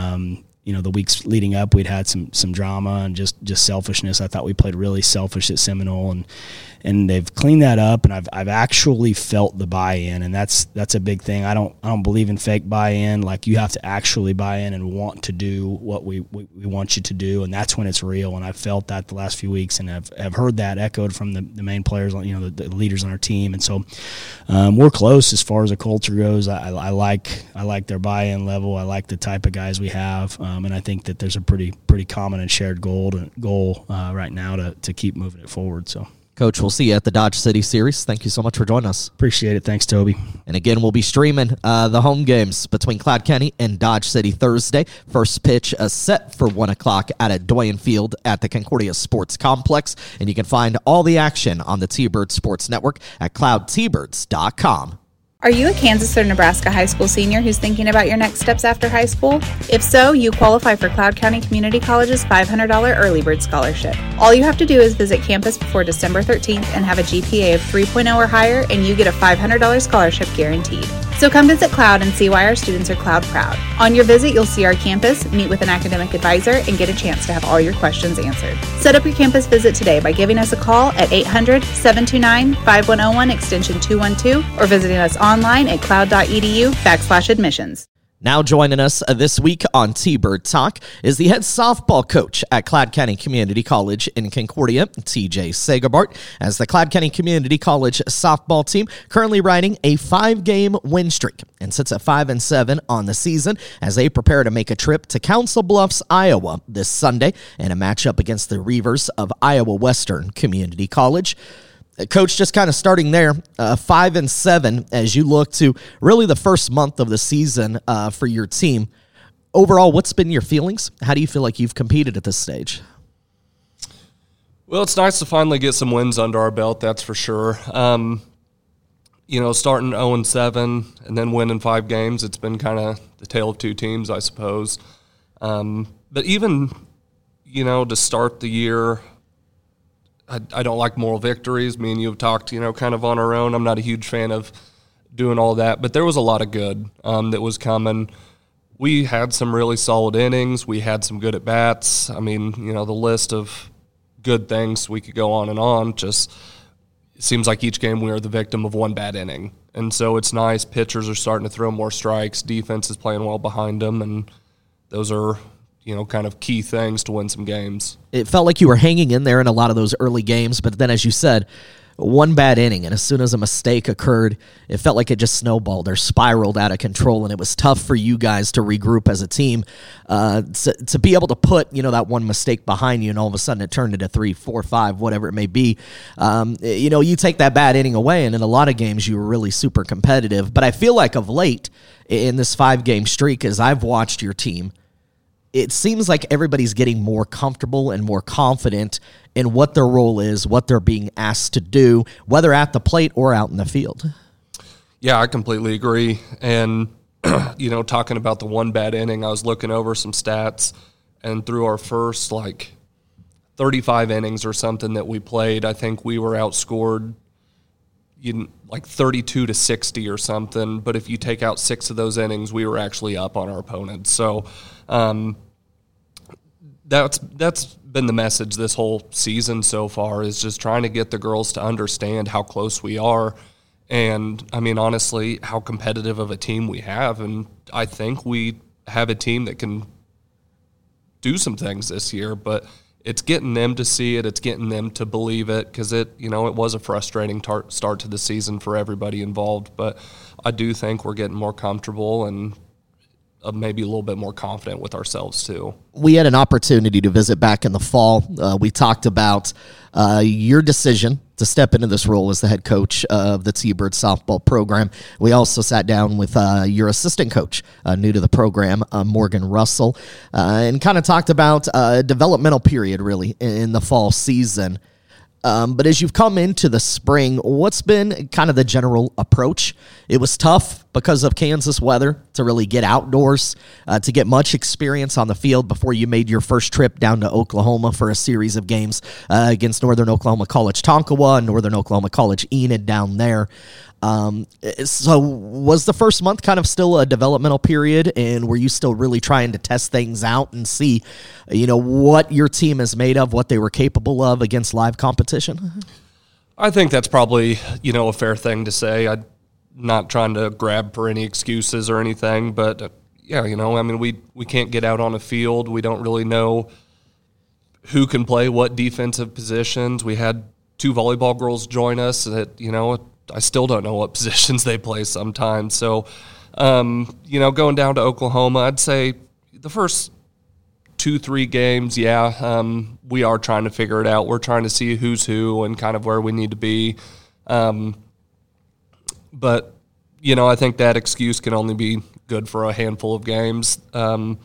The weeks leading up, we'd had some drama and just selfishness. I thought we played really selfish at Seminole, and they've cleaned that up. And I've actually felt the buy-in, and that's a big thing. I don't believe in fake buy-in. Like, you have to actually buy in and want to do what we want you to do, and that's when it's real. And I've felt that the last few weeks, and have heard that echoed from the main players, the leaders on our team. And so we're close as far as the culture goes. I like their buy-in level. I like the type of guys we have. And I think that there's a pretty common and shared goal right now to keep moving it forward. So, Coach, we'll see you at the Dodge City Series. Thank you so much for joining us. Appreciate it. Thanks, Toby. And again, we'll be streaming the home games between Cloud County and Dodge City Thursday. First pitch set for 1 o'clock at Doyen Field at the Concordia Sports Complex. And you can find all the action on the T-Bird Sports Network at cloudtbirds.com. Are you a Kansas or Nebraska high school senior who's thinking about your next steps after high school? If so, you qualify for Cloud County Community College's $500 Early Bird Scholarship. All you have to do is visit campus before December 13th and have a GPA of 3.0 or higher, and you get a $500 scholarship guaranteed. So come visit Cloud and see why our students are Cloud proud. On your visit, you'll see our campus, meet with an academic advisor, and get a chance to have all your questions answered. Set up your campus visit today by giving us a call at 800-729-5101 extension 212 or visiting us online at cloud.edu/admissions. Now joining us this week on T-Bird Talk is the head softball coach at Cloud County Community College in Concordia, TJ Sagabart, as the Cloud County Community College softball team currently riding a 5-game win streak and sits at 5-7 on the season as they prepare to make a trip to Council Bluffs, Iowa this Sunday in a matchup against the Reavers of Iowa Western Community College. Coach, just kind of starting there, 5-7 as you look to really the first month of the season for your team. Overall, what's been your feelings? How do you feel like you've competed at this stage? Well, it's nice to finally get some wins under our belt, that's for sure. Starting 0-7 and then winning 5 games, it's been kind of the tale of two teams, I suppose. But even, to start the year, I don't like moral victories. Me and you have talked, kind of on our own. I'm not a huge fan of doing all that, but there was a lot of good that was coming. We had some really solid innings. We had some good at-bats. I mean, the list of good things, we could go on and on. Just it seems like each game we are the victim of one bad inning. And so it's nice. Pitchers are starting to throw more strikes. Defense is playing well behind them, and those are, kind of key things to win some games. It felt like you were hanging in there in a lot of those early games, but then, as you said, one bad inning, and as soon as a mistake occurred, it felt like it just snowballed or spiraled out of control, and it was tough for you guys to regroup as a team, to be able to put, that one mistake behind you, and all of a sudden it turned into 3, 4, 5, whatever it may be. You take that bad inning away, and in a lot of games you were really super competitive. But I feel like of late, in this 5-game streak, as I've watched your team, it seems like everybody's getting more comfortable and more confident in what their role is, what they're being asked to do, whether at the plate or out in the field. Yeah, I completely agree. And, talking about the one bad inning, I was looking over some stats, and through our first, 35 innings or something that we played, I think we were outscored 32-60 or something. But if you take out 6 of those innings, we were actually up on our opponents. So, that's been the message this whole season so far, is just trying to get the girls to understand how close we are, and honestly, how competitive of a team we have. And I think we have a team that can do some things this year, but it's getting them to see it, it's getting them to believe it, because it was a frustrating start to the season for everybody involved. But I do think we're getting more comfortable and maybe a little bit more confident with ourselves too. We had an opportunity to visit back in the fall. We talked about your decision to step into this role as the head coach of the T-Bird softball program. We also sat down with your assistant coach, new to the program, Morgan Russell, and kind of talked about a developmental period really in the fall season. But as you've come into the spring, what's been kind of the general approach? It was tough because of Kansas weather to really get outdoors, to get much experience on the field before you made your first trip down to Oklahoma for a series of games against Northern Oklahoma College Tonkawa and Northern Oklahoma College Enid down there. So was the first month kind of still a developmental period, and were you still really trying to test things out and see, what your team is made of, what they were capable of against live competition? I think that's probably, a fair thing to say. I'm not trying to grab for any excuses or anything, but we can't get out on a field. We don't really know who can play what defensive positions. We had 2 volleyball girls join us that, I still don't know what positions they play sometimes. So, going down to Oklahoma, I'd say the first 2-3 games, we are trying to figure it out. We're trying to see who's who and kind of where we need to be. But, I think that excuse can only be good for a handful of games. But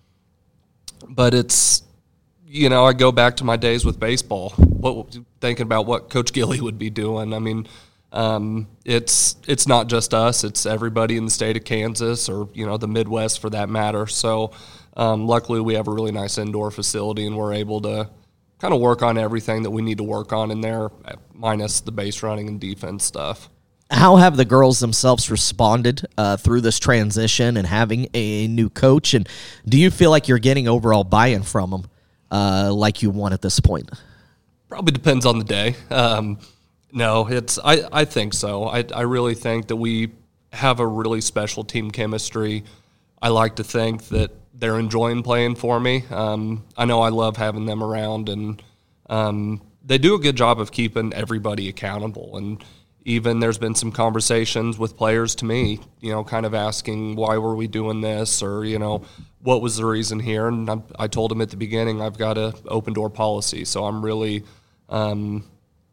it's, I go back to my days with baseball, thinking about what Coach Gilly would be doing. It's not just us, it's everybody in the state of Kansas or, the Midwest for that matter. So luckily we have a really nice indoor facility, and we're able to kind of work on everything that we need to work on in there, minus the base running and defense stuff. How have the girls themselves responded through this transition and having a new coach? And do you feel like you're getting overall buy-in from them like you want at this point? Probably depends on the day. No, I think so. I really think that we have a really special team chemistry. I like to think that they're enjoying playing for me. I know I love having them around, and they do a good job of keeping everybody accountable. And even there's been some conversations with players to me, kind of asking, why were we doing this? Or, what was the reason here? And I told them at the beginning, I've got an open door policy. So I'm really, I'm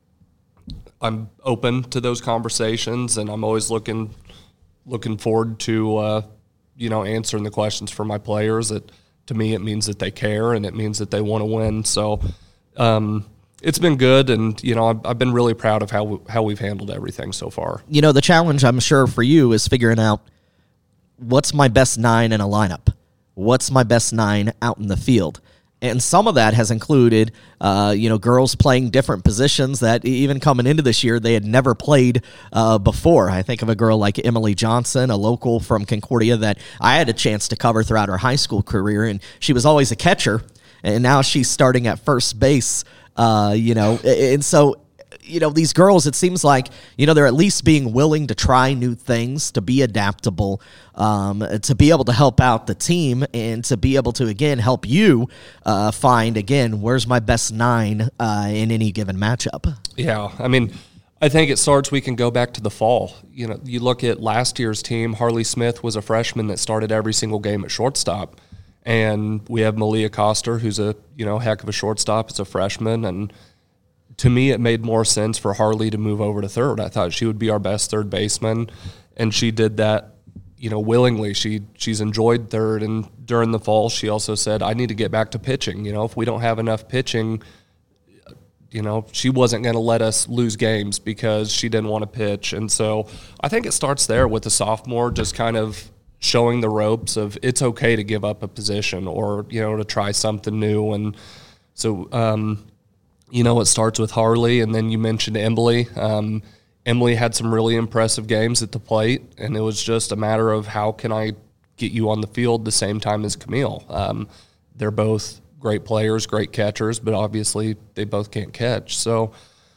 open to those conversations, and I'm always looking forward to, answering the questions for my players. To me, it means that they care, and it means that they want to win. So, it's been good, and I've been really proud of how we've handled everything so far. The challenge, I'm sure, for you is figuring out what's my best 9 in a lineup, what's my best 9 out in the field, and some of that has included, girls playing different positions that even coming into this year they had never played before. I think of a girl like Emily Johnson, a local from Concordia that I had a chance to cover throughout her high school career, and she was always a catcher, and now she's starting at first base. And so, these girls, it seems like, they're at least being willing to try new things, to be adaptable, to be able to help out the team, and to be able to, again, help you find, again, where's my best 9 in any given matchup. Yeah, I mean, I think it starts, we can go back to the fall. You look at last year's team, Harley Smith was a freshman that started every single game at shortstop. And we have Malia Koster, who's a, heck of a shortstop as a freshman. And to me, it made more sense for Harley to move over to third. I thought she would be our best third baseman. And she did that, willingly. She's enjoyed third. And during the fall, she also said, I need to get back to pitching. If we don't have enough pitching, she wasn't going to let us lose games because she didn't want to pitch. And so I think it starts there with the sophomore, just kind of showing the ropes of it's okay to give up a position or, to try something new. And so, it starts with Harley, and then you mentioned Emily. Emily had some really impressive games at the plate, and it was just a matter of how can I get you on the field the same time as Camille. They're both great players, great catchers, but obviously they both can't catch. So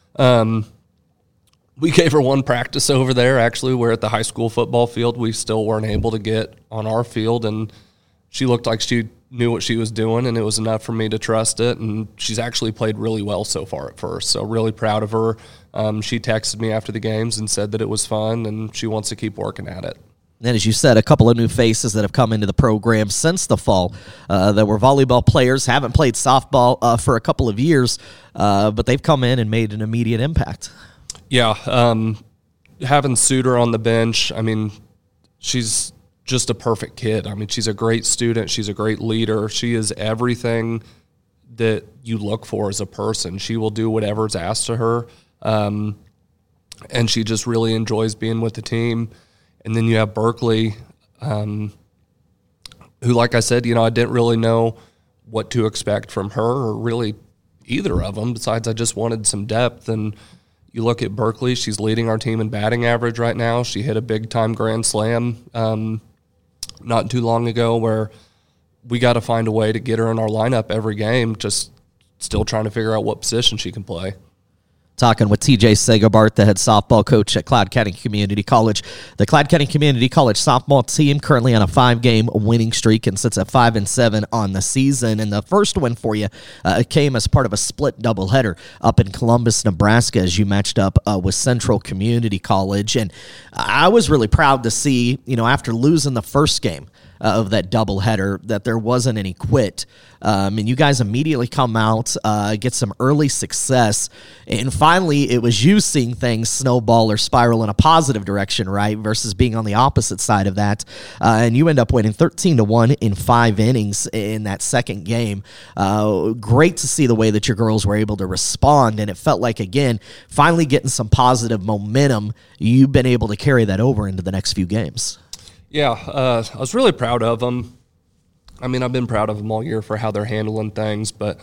we gave her one practice over there. Actually, we're at the high school football field. We still weren't able to get on our field, and she looked like she knew what she was doing, and it was enough for me to trust it. And she's actually played really well so far at first, so really proud of her. She texted me after the games and said that it was fun, and she wants to keep working at it. And as you said, a couple of new faces that have come into the program since the fall. That were volleyball players, haven't played softball for a couple of years, but they've come in and made an immediate impact. Yeah, having Suter on the bench, I mean, she's just a perfect kid. I mean, she's a great student. She's a great leader. She is everything that you look for as a person. She will do whatever's asked of her, and she just really enjoys being with the team. And then you have Berkeley, who, like I said, I didn't really know what to expect from her or really either of them. Besides, I just wanted some depth. And you look at Berkeley, she's leading our team in batting average right now. She hit a big-time grand slam not too long ago where we got to find a way to get her in our lineup every game, just still trying to figure out what position she can play. Talking with TJ Segabart, the head softball coach at Cloud County Community College. The Cloud County Community College softball team currently on a 5-game winning streak and sits at 5-7 on the season. And the first win for you came as part of a split doubleheader up in Columbus, Nebraska, as you matched up with Central Community College. And I was really proud to see, after losing the first game of that doubleheader, that there wasn't any quit. And you guys immediately come out, get some early success, and finally it was you seeing things snowball or spiral in a positive direction, right, versus being on the opposite side of that. And you end up winning 13-1 in 5 innings in that second game. Great to see the way that your girls were able to respond, and it felt like, again, finally getting some positive momentum. You've been able to carry that over into the next few games. Yeah, I was really proud of them. I mean, I've been proud of them all year for how they're handling things, but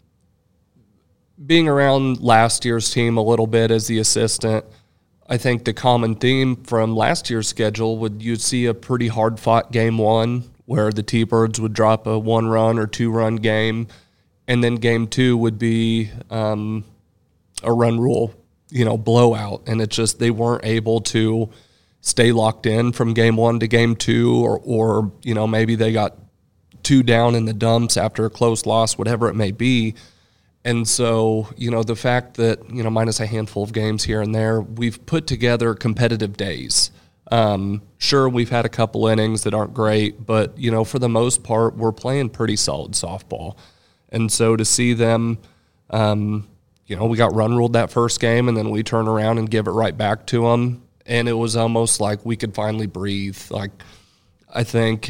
being around last year's team a little bit as the assistant, I think the common theme from last year's schedule you'd see a pretty hard-fought game 1 where the T-Birds would drop a 1-run or 2-run game, and then game 2 would be a run rule, blowout, and it just they weren't able to stay locked in from game 1 to game 2, or maybe they got 2 down in the dumps after a close loss, whatever it may be. And so, the fact that, minus a handful of games here and there, we've put together competitive days. Sure, we've had a couple innings that aren't great, but, for the most part, we're playing pretty solid softball. And so to see them, we got run ruled that first game, and then we turn around and give it right back to them. And it was almost like we could finally breathe. Like, I think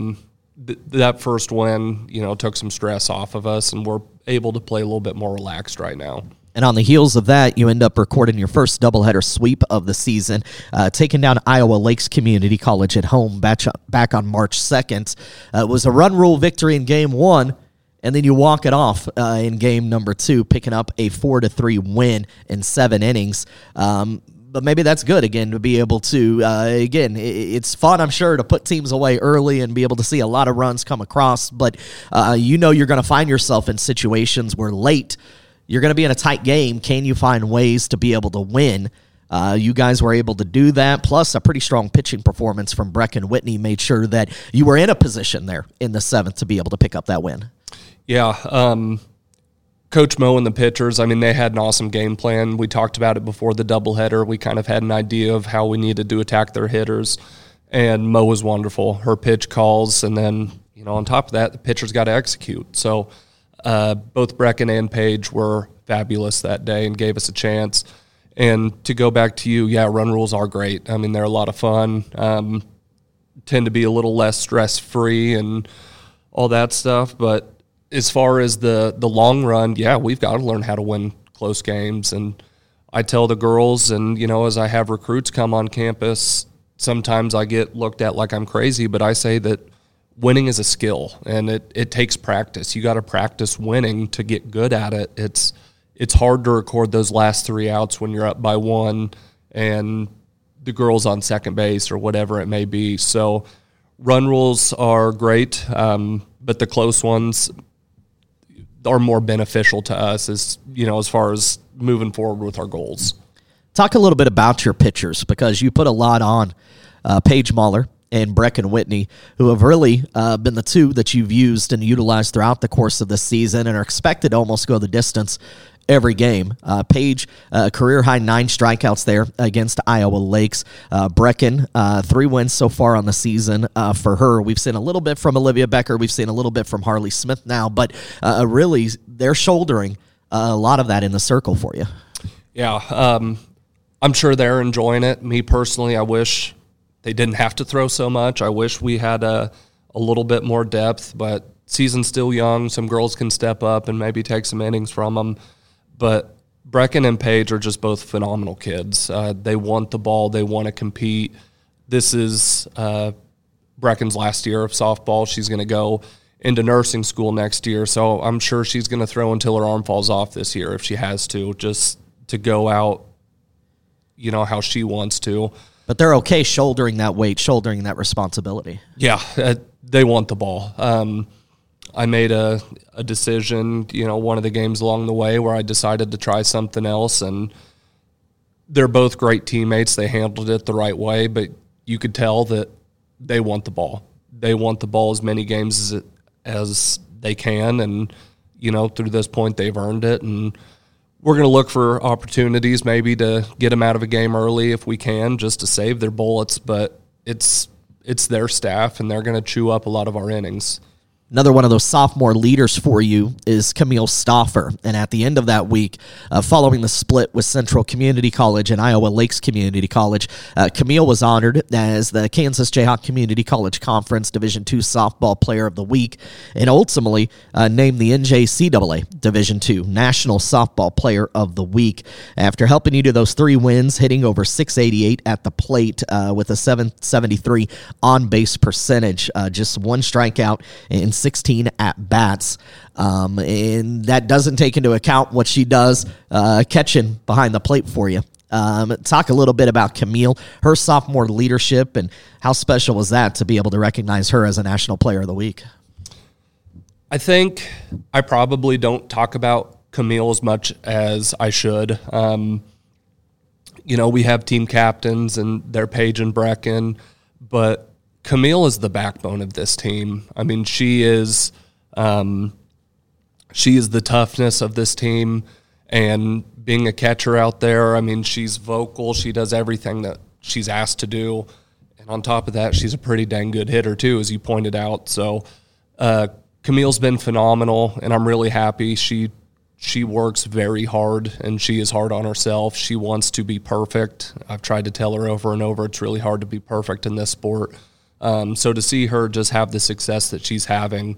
that first win, took some stress off of us, and we're able to play a little bit more relaxed right now. And on the heels of that, you end up recording your first doubleheader sweep of the season, taking down Iowa Lakes Community College at home back on March 2nd. It was a run rule victory in game 1, and then you walk it off in game number 2, picking up a 4-3 win in 7 innings. But maybe that's good, again, to be able to, it's fun, I'm sure, to put teams away early and be able to see a lot of runs come across. But you're going to find yourself in situations where late you're going to be in a tight game. Can you find ways to be able to win? You guys were able to do that, plus a pretty strong pitching performance from Brecken Whitney made sure that you were in a position there in the 7th to be able to pick up that win. Yeah, Coach Mo and the pitchers, I mean, they had an awesome game plan. We talked about it before the doubleheader. We kind of had an idea of how we needed to attack their hitters, and Mo was wonderful. Her pitch calls, and then, on top of that, the pitchers got to execute. So both Brecken and Paige were fabulous that day and gave us a chance. And to go back to you, run rules are great. I mean, they're a lot of fun, tend to be a little less stress-free and all that stuff. But as far as the long run, we've got to learn how to win close games. And I tell the girls, and, as I have recruits come on campus, sometimes I get looked at like I'm crazy, but I say that winning is a skill, and it takes practice. You got to practice winning to get good at it. It's hard to record those last 3 outs when you're up by 1 and the girl's on second base or whatever it may be. So run rules are great, but the close ones are more beneficial to us as far as moving forward with our goals. Talk a little bit about your pitchers, because you put a lot on Paige Mahler and Brecken Whitney, who have really been the two that you've used and utilized throughout the course of the season and are expected to almost go the distance every game. Paige, career-high 9 strikeouts there against Iowa Lakes. Brecken, 3 wins so far on the season for her. We've seen a little bit from Olivia Becker. We've seen a little bit from Harley Smith now, but really they're shouldering a lot of that in the circle for you. Yeah, I'm sure they're enjoying it. Me personally, I wish they didn't have to throw so much. I wish we had a little bit more depth, but season's still young. Some girls can step up and maybe take some innings from them. But Brecken and Paige are just both phenomenal kids. They want the ball. They want to compete. This is Brecken's last year of softball. She's going to go into nursing school next year, so I'm sure she's going to throw until her arm falls off this year if she has to, just to go out, how she wants to. But they're okay shouldering that weight, shouldering that responsibility. Yeah, they want the ball. I made a decision, one of the games along the way where I decided to try something else, and they're both great teammates. They handled it the right way, but you could tell that they want the ball. They want the ball as many games as they can, and, through this point they've earned it, and we're going to look for opportunities maybe to get them out of a game early if we can, just to save their bullets, but it's their staff, and they're going to chew up a lot of our innings. Another one of those sophomore leaders for you is Camille Stauffer. And at the end of that week, following the split with Central Community College and Iowa Lakes Community College, Camille was honored as the Kansas Jayhawk Community College Conference Division II Softball Player of the Week, and ultimately named the NJCAA Division II National Softball Player of the Week after helping you to those 3 wins, hitting over .688 at the plate with a .773 on-base percentage, just 1 strikeout and 16 at-bats, and that doesn't take into account what she does catching behind the plate for you. Talk a little bit about Camille, her sophomore leadership, and how special was that to be able to recognize her as a National Player of the Week? I think I probably don't talk about Camille as much as I should. We have team captains, and they're Paige and Brecken, but Camille is the backbone of this team. I mean, she is the toughness of this team, and being a catcher out there, I mean, she's vocal. She does everything that she's asked to do, and on top of that, she's a pretty dang good hitter too, as you pointed out. So Camille's been phenomenal, and I'm really happy. She works very hard, and she is hard on herself. She wants to be perfect. I've tried to tell her over and over it's really hard to be perfect in this sport. So to see her just have the success that she's having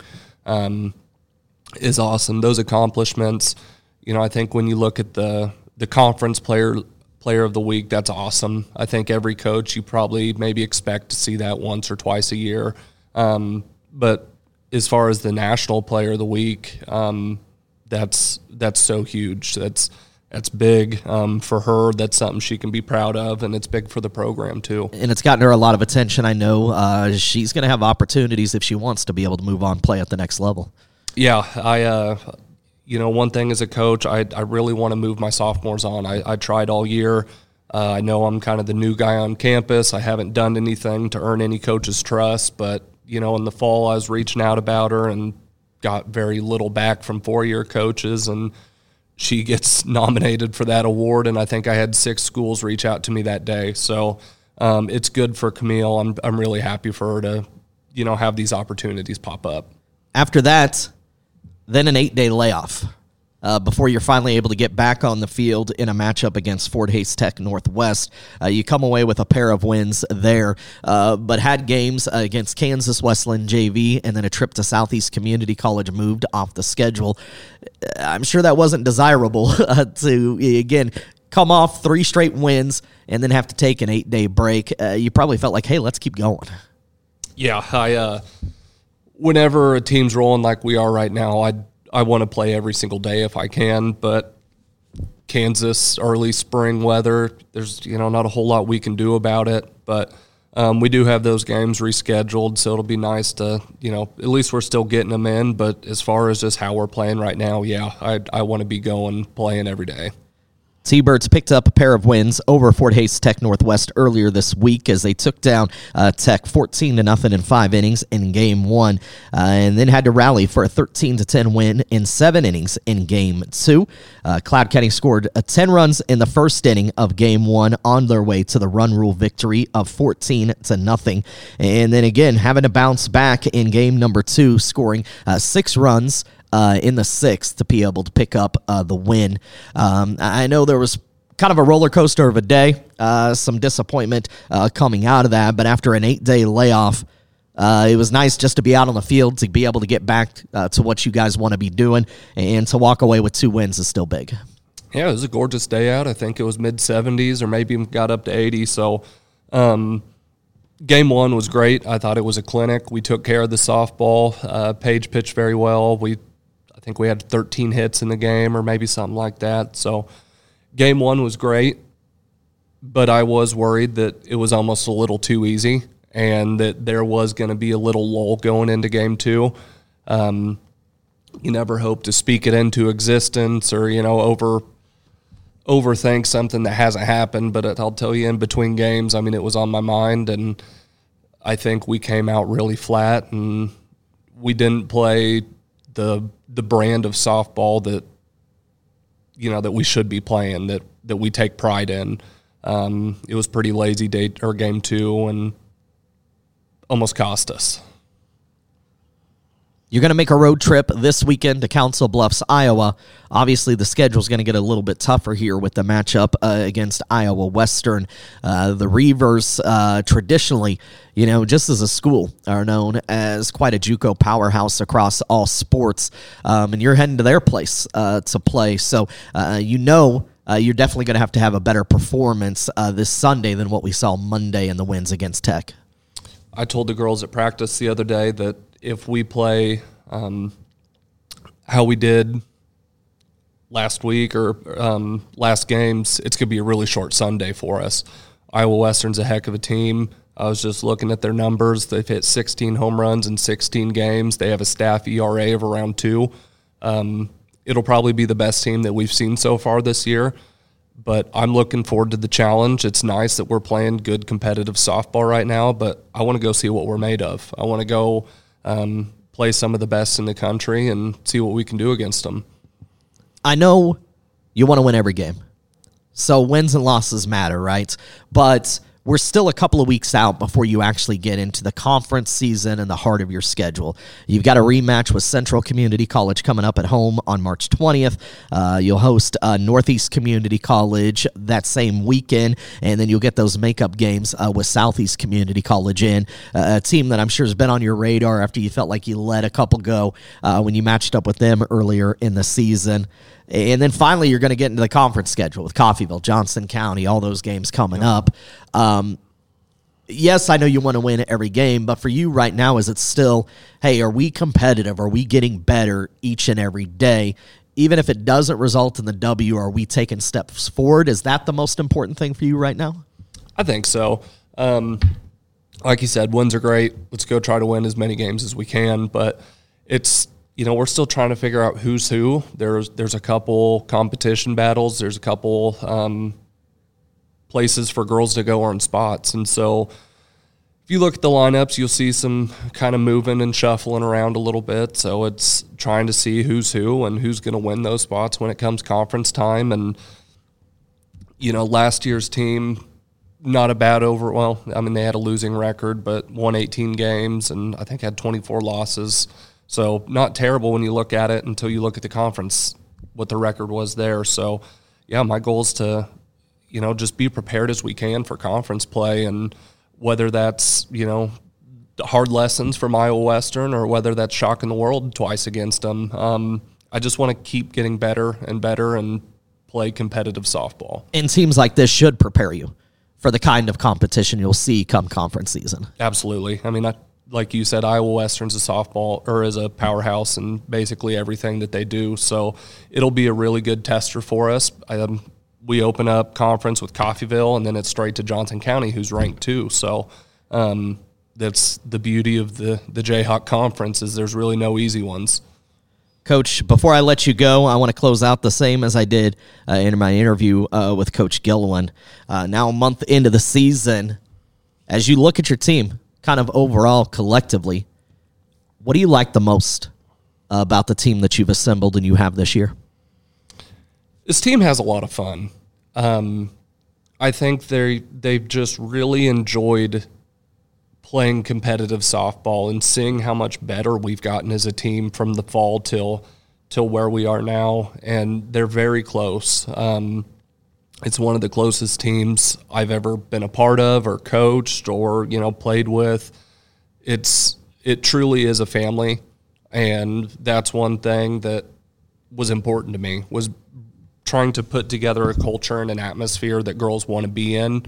is awesome. Those accomplishments, I think when you look at the conference player of the week, that's awesome. I think every coach, you probably maybe expect to see that once or twice a year. But as far as the national player of the week, that's so huge. That's big for her. That's something she can be proud of, and it's big for the program too. And it's gotten her a lot of attention. I know she's going to have opportunities if she wants to be able to move on, play at the next level. Yeah, one thing as a coach, I really want to move my sophomores on. I tried all year. I know I'm kind of the new guy on campus. I haven't done anything to earn any coach's trust, but, in the fall I was reaching out about her and got very little back from 4-year coaches, and she gets nominated for that award, and I think I had 6 schools reach out to me that day. So it's good for Camille. I'm really happy for her to, have these opportunities pop up. After that, then an 8-day layoff before you're finally able to get back on the field in a matchup against Fort Hays Tech Northwest. You come away with a pair of wins there, but had games against Kansas Westland JV and then a trip to Southeast Community College moved off the schedule. I'm sure that wasn't desirable to, again, come off 3 straight wins and then have to take an 8-day break. You probably felt like, hey, let's keep going. Yeah, whenever a team's rolling like we are right now, I want to play every single day if I can, but Kansas, early spring weather, there's, not a whole lot we can do about it, but we do have those games rescheduled, so it'll be nice to, at least we're still getting them in, but as far as just how we're playing right now, yeah, I want to be playing every day. T-Birds picked up a pair of wins over Fort Hays Tech Northwest earlier this week as they took down Tech 14-0 in 5 innings in Game 1, and then had to rally for a 13-10 win in 7 innings in Game 2. Cloud County scored 10 runs in the first inning of Game 1 on their way to the run rule victory of 14-0, and then again having to bounce back in Game number 2, scoring 6 runs in the 6th to be able to pick up the win. I know there was kind of a roller coaster of a day, some disappointment coming out of that, but after an 8-day layoff, it was nice just to be out on the field, to be able to get back to what you guys want to be doing, and to walk away with 2 wins is still big. Yeah, it was a gorgeous day out. I think it was mid-70s or maybe even got up to 80, so Game 1 was great. I thought it was a clinic. We took care of the softball. Paige pitched very well. I think we had 13 hits in the game or maybe something like that. So Game 1 was great, but I was worried that it was almost a little too easy and that there was going to be a little lull going into Game 2. You never hope to speak it into existence or, overthink something that hasn't happened, but I'll tell you, in between games, it was on my mind, and I think we came out really flat, and we didn't play the brand of softball that that we should be playing, that we take pride in. It was pretty lazy Game 2 and almost cost us. You're going to make a road trip this weekend to Council Bluffs, Iowa. Obviously, the schedule's going to get a little bit tougher here with the matchup against Iowa Western. The Reavers, traditionally, just as a school, are known as quite a JUCO powerhouse across all sports. And you're heading to their place to play. So, you're definitely going to have a better performance this Sunday than what we saw Monday in the wins against Tech. I told the girls at practice the other day that if we play how we did last week or last games, it's going to be a really short Sunday for us. Iowa Western's a heck of a team. I was just looking at their numbers. They've hit 16 home runs in 16 games. They have a staff ERA of around 2. It'll probably be the best team that we've seen so far this year, but I'm looking forward to the challenge. It's nice that we're playing good competitive softball right now, but I want to go see what we're made of. I want to go play some of the best in the country and see what we can do against them. I know you want to win every game, so wins and losses matter, right? But we're still a couple of weeks out before you actually get into the conference season and the heart of your schedule. You've got a rematch with Central Community College coming up at home on March 20th. You'll host Northeast Community College that same weekend, and then you'll get those makeup games with Southeast Community College in, a team that I'm sure has been on your radar after you felt like you let a couple go when you matched up with them earlier in the season. And then finally, you're going to get into the conference schedule with Coffeyville, Johnson County, all those games coming up. Yes, I know you want to win every game, but for you right now, is it still, hey, are we competitive? Are we getting better each and every day? Even if it doesn't result in the W, are we taking steps forward? Is that the most important thing for you right now? I think so. Like you said, wins are great. Let's go try to win as many games as we can, but it's we're still trying to figure out who's who. There's a couple competition battles. There's a couple places for girls to go earn spots. And so if you look at the lineups, you'll see some kind of moving and shuffling around a little bit. So it's trying to see who's who and who's going to win those spots when it comes conference time. And, last year's team, not a bad they had a losing record, but won 18 games and I think had 24 losses. So not terrible when you look at it until you look at the conference, what the record was there. So, yeah, my goal is to, just be prepared as we can for conference play, and whether that's, hard lessons from Iowa Western or whether that's shocking the world twice against them. I just want to keep getting better and play competitive softball. And teams like this should prepare you for the kind of competition you'll see come conference season. Absolutely. I mean, like you said, Iowa Western's is a powerhouse in basically everything that they do. So it'll be a really good tester for us. We open up conference with Coffeyville, and then it's straight to Johnson County, who's ranked 2. So that's the beauty of the Jayhawk Conference, is there's really no easy ones. Coach, before I let you go, I want to close out the same as I did in my interview with Coach Gilliland. Now a month into the season, as you look at your team, kind of overall collectively, what do you like the most about the team that you've assembled and you have this year? This team has a lot of fun. I think they've just really enjoyed playing competitive softball and seeing how much better we've gotten as a team from the fall till where we are now, and they're very close. It's one of the closest teams I've ever been a part of or coached or played with. It truly is a family, and that's one thing that was important to me, was trying to put together a culture and an atmosphere that girls want to be in.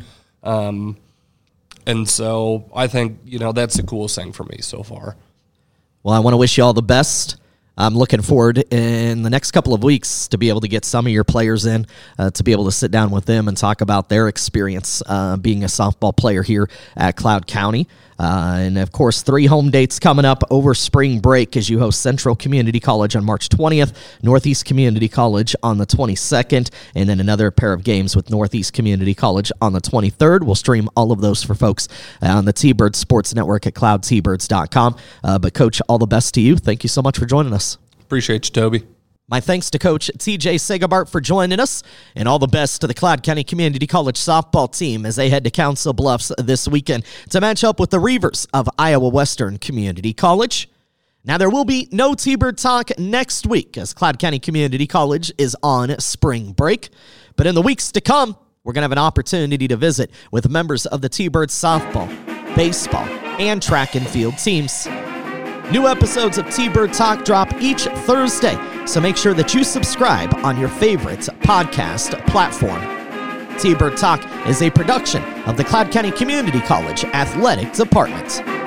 And so I think, that's the coolest thing for me so far. Well, I want to wish you all the best. I'm looking forward in the next couple of weeks to be able to get some of your players in, to be able to sit down with them and talk about their experience being a softball player here at Cloud County. And, of course, 3 home dates coming up over spring break as you host Central Community College on March 20th, Northeast Community College on the 22nd, and then another pair of games with Northeast Community College on the 23rd. We'll stream all of those for folks on the T-Bird Sports Network at cloudtbirds.com. But, Coach, all the best to you. Thank you so much for joining us. Appreciate you, Toby. My thanks to Coach TJ Segabart for joining us, and all the best to the Cloud County Community College softball team as they head to Council Bluffs this weekend to match up with the Reavers of Iowa Western Community College. Now, there will be no T-Bird Talk next week as Cloud County Community College is on spring break, but in the weeks to come, we're going to have an opportunity to visit with members of the T-Bird softball, baseball, and track and field teams. New episodes of T-Bird Talk drop each Thursday, so make sure that you subscribe on your favorite podcast platform. T-Bird Talk is a production of the Cloud County Community College Athletic Department.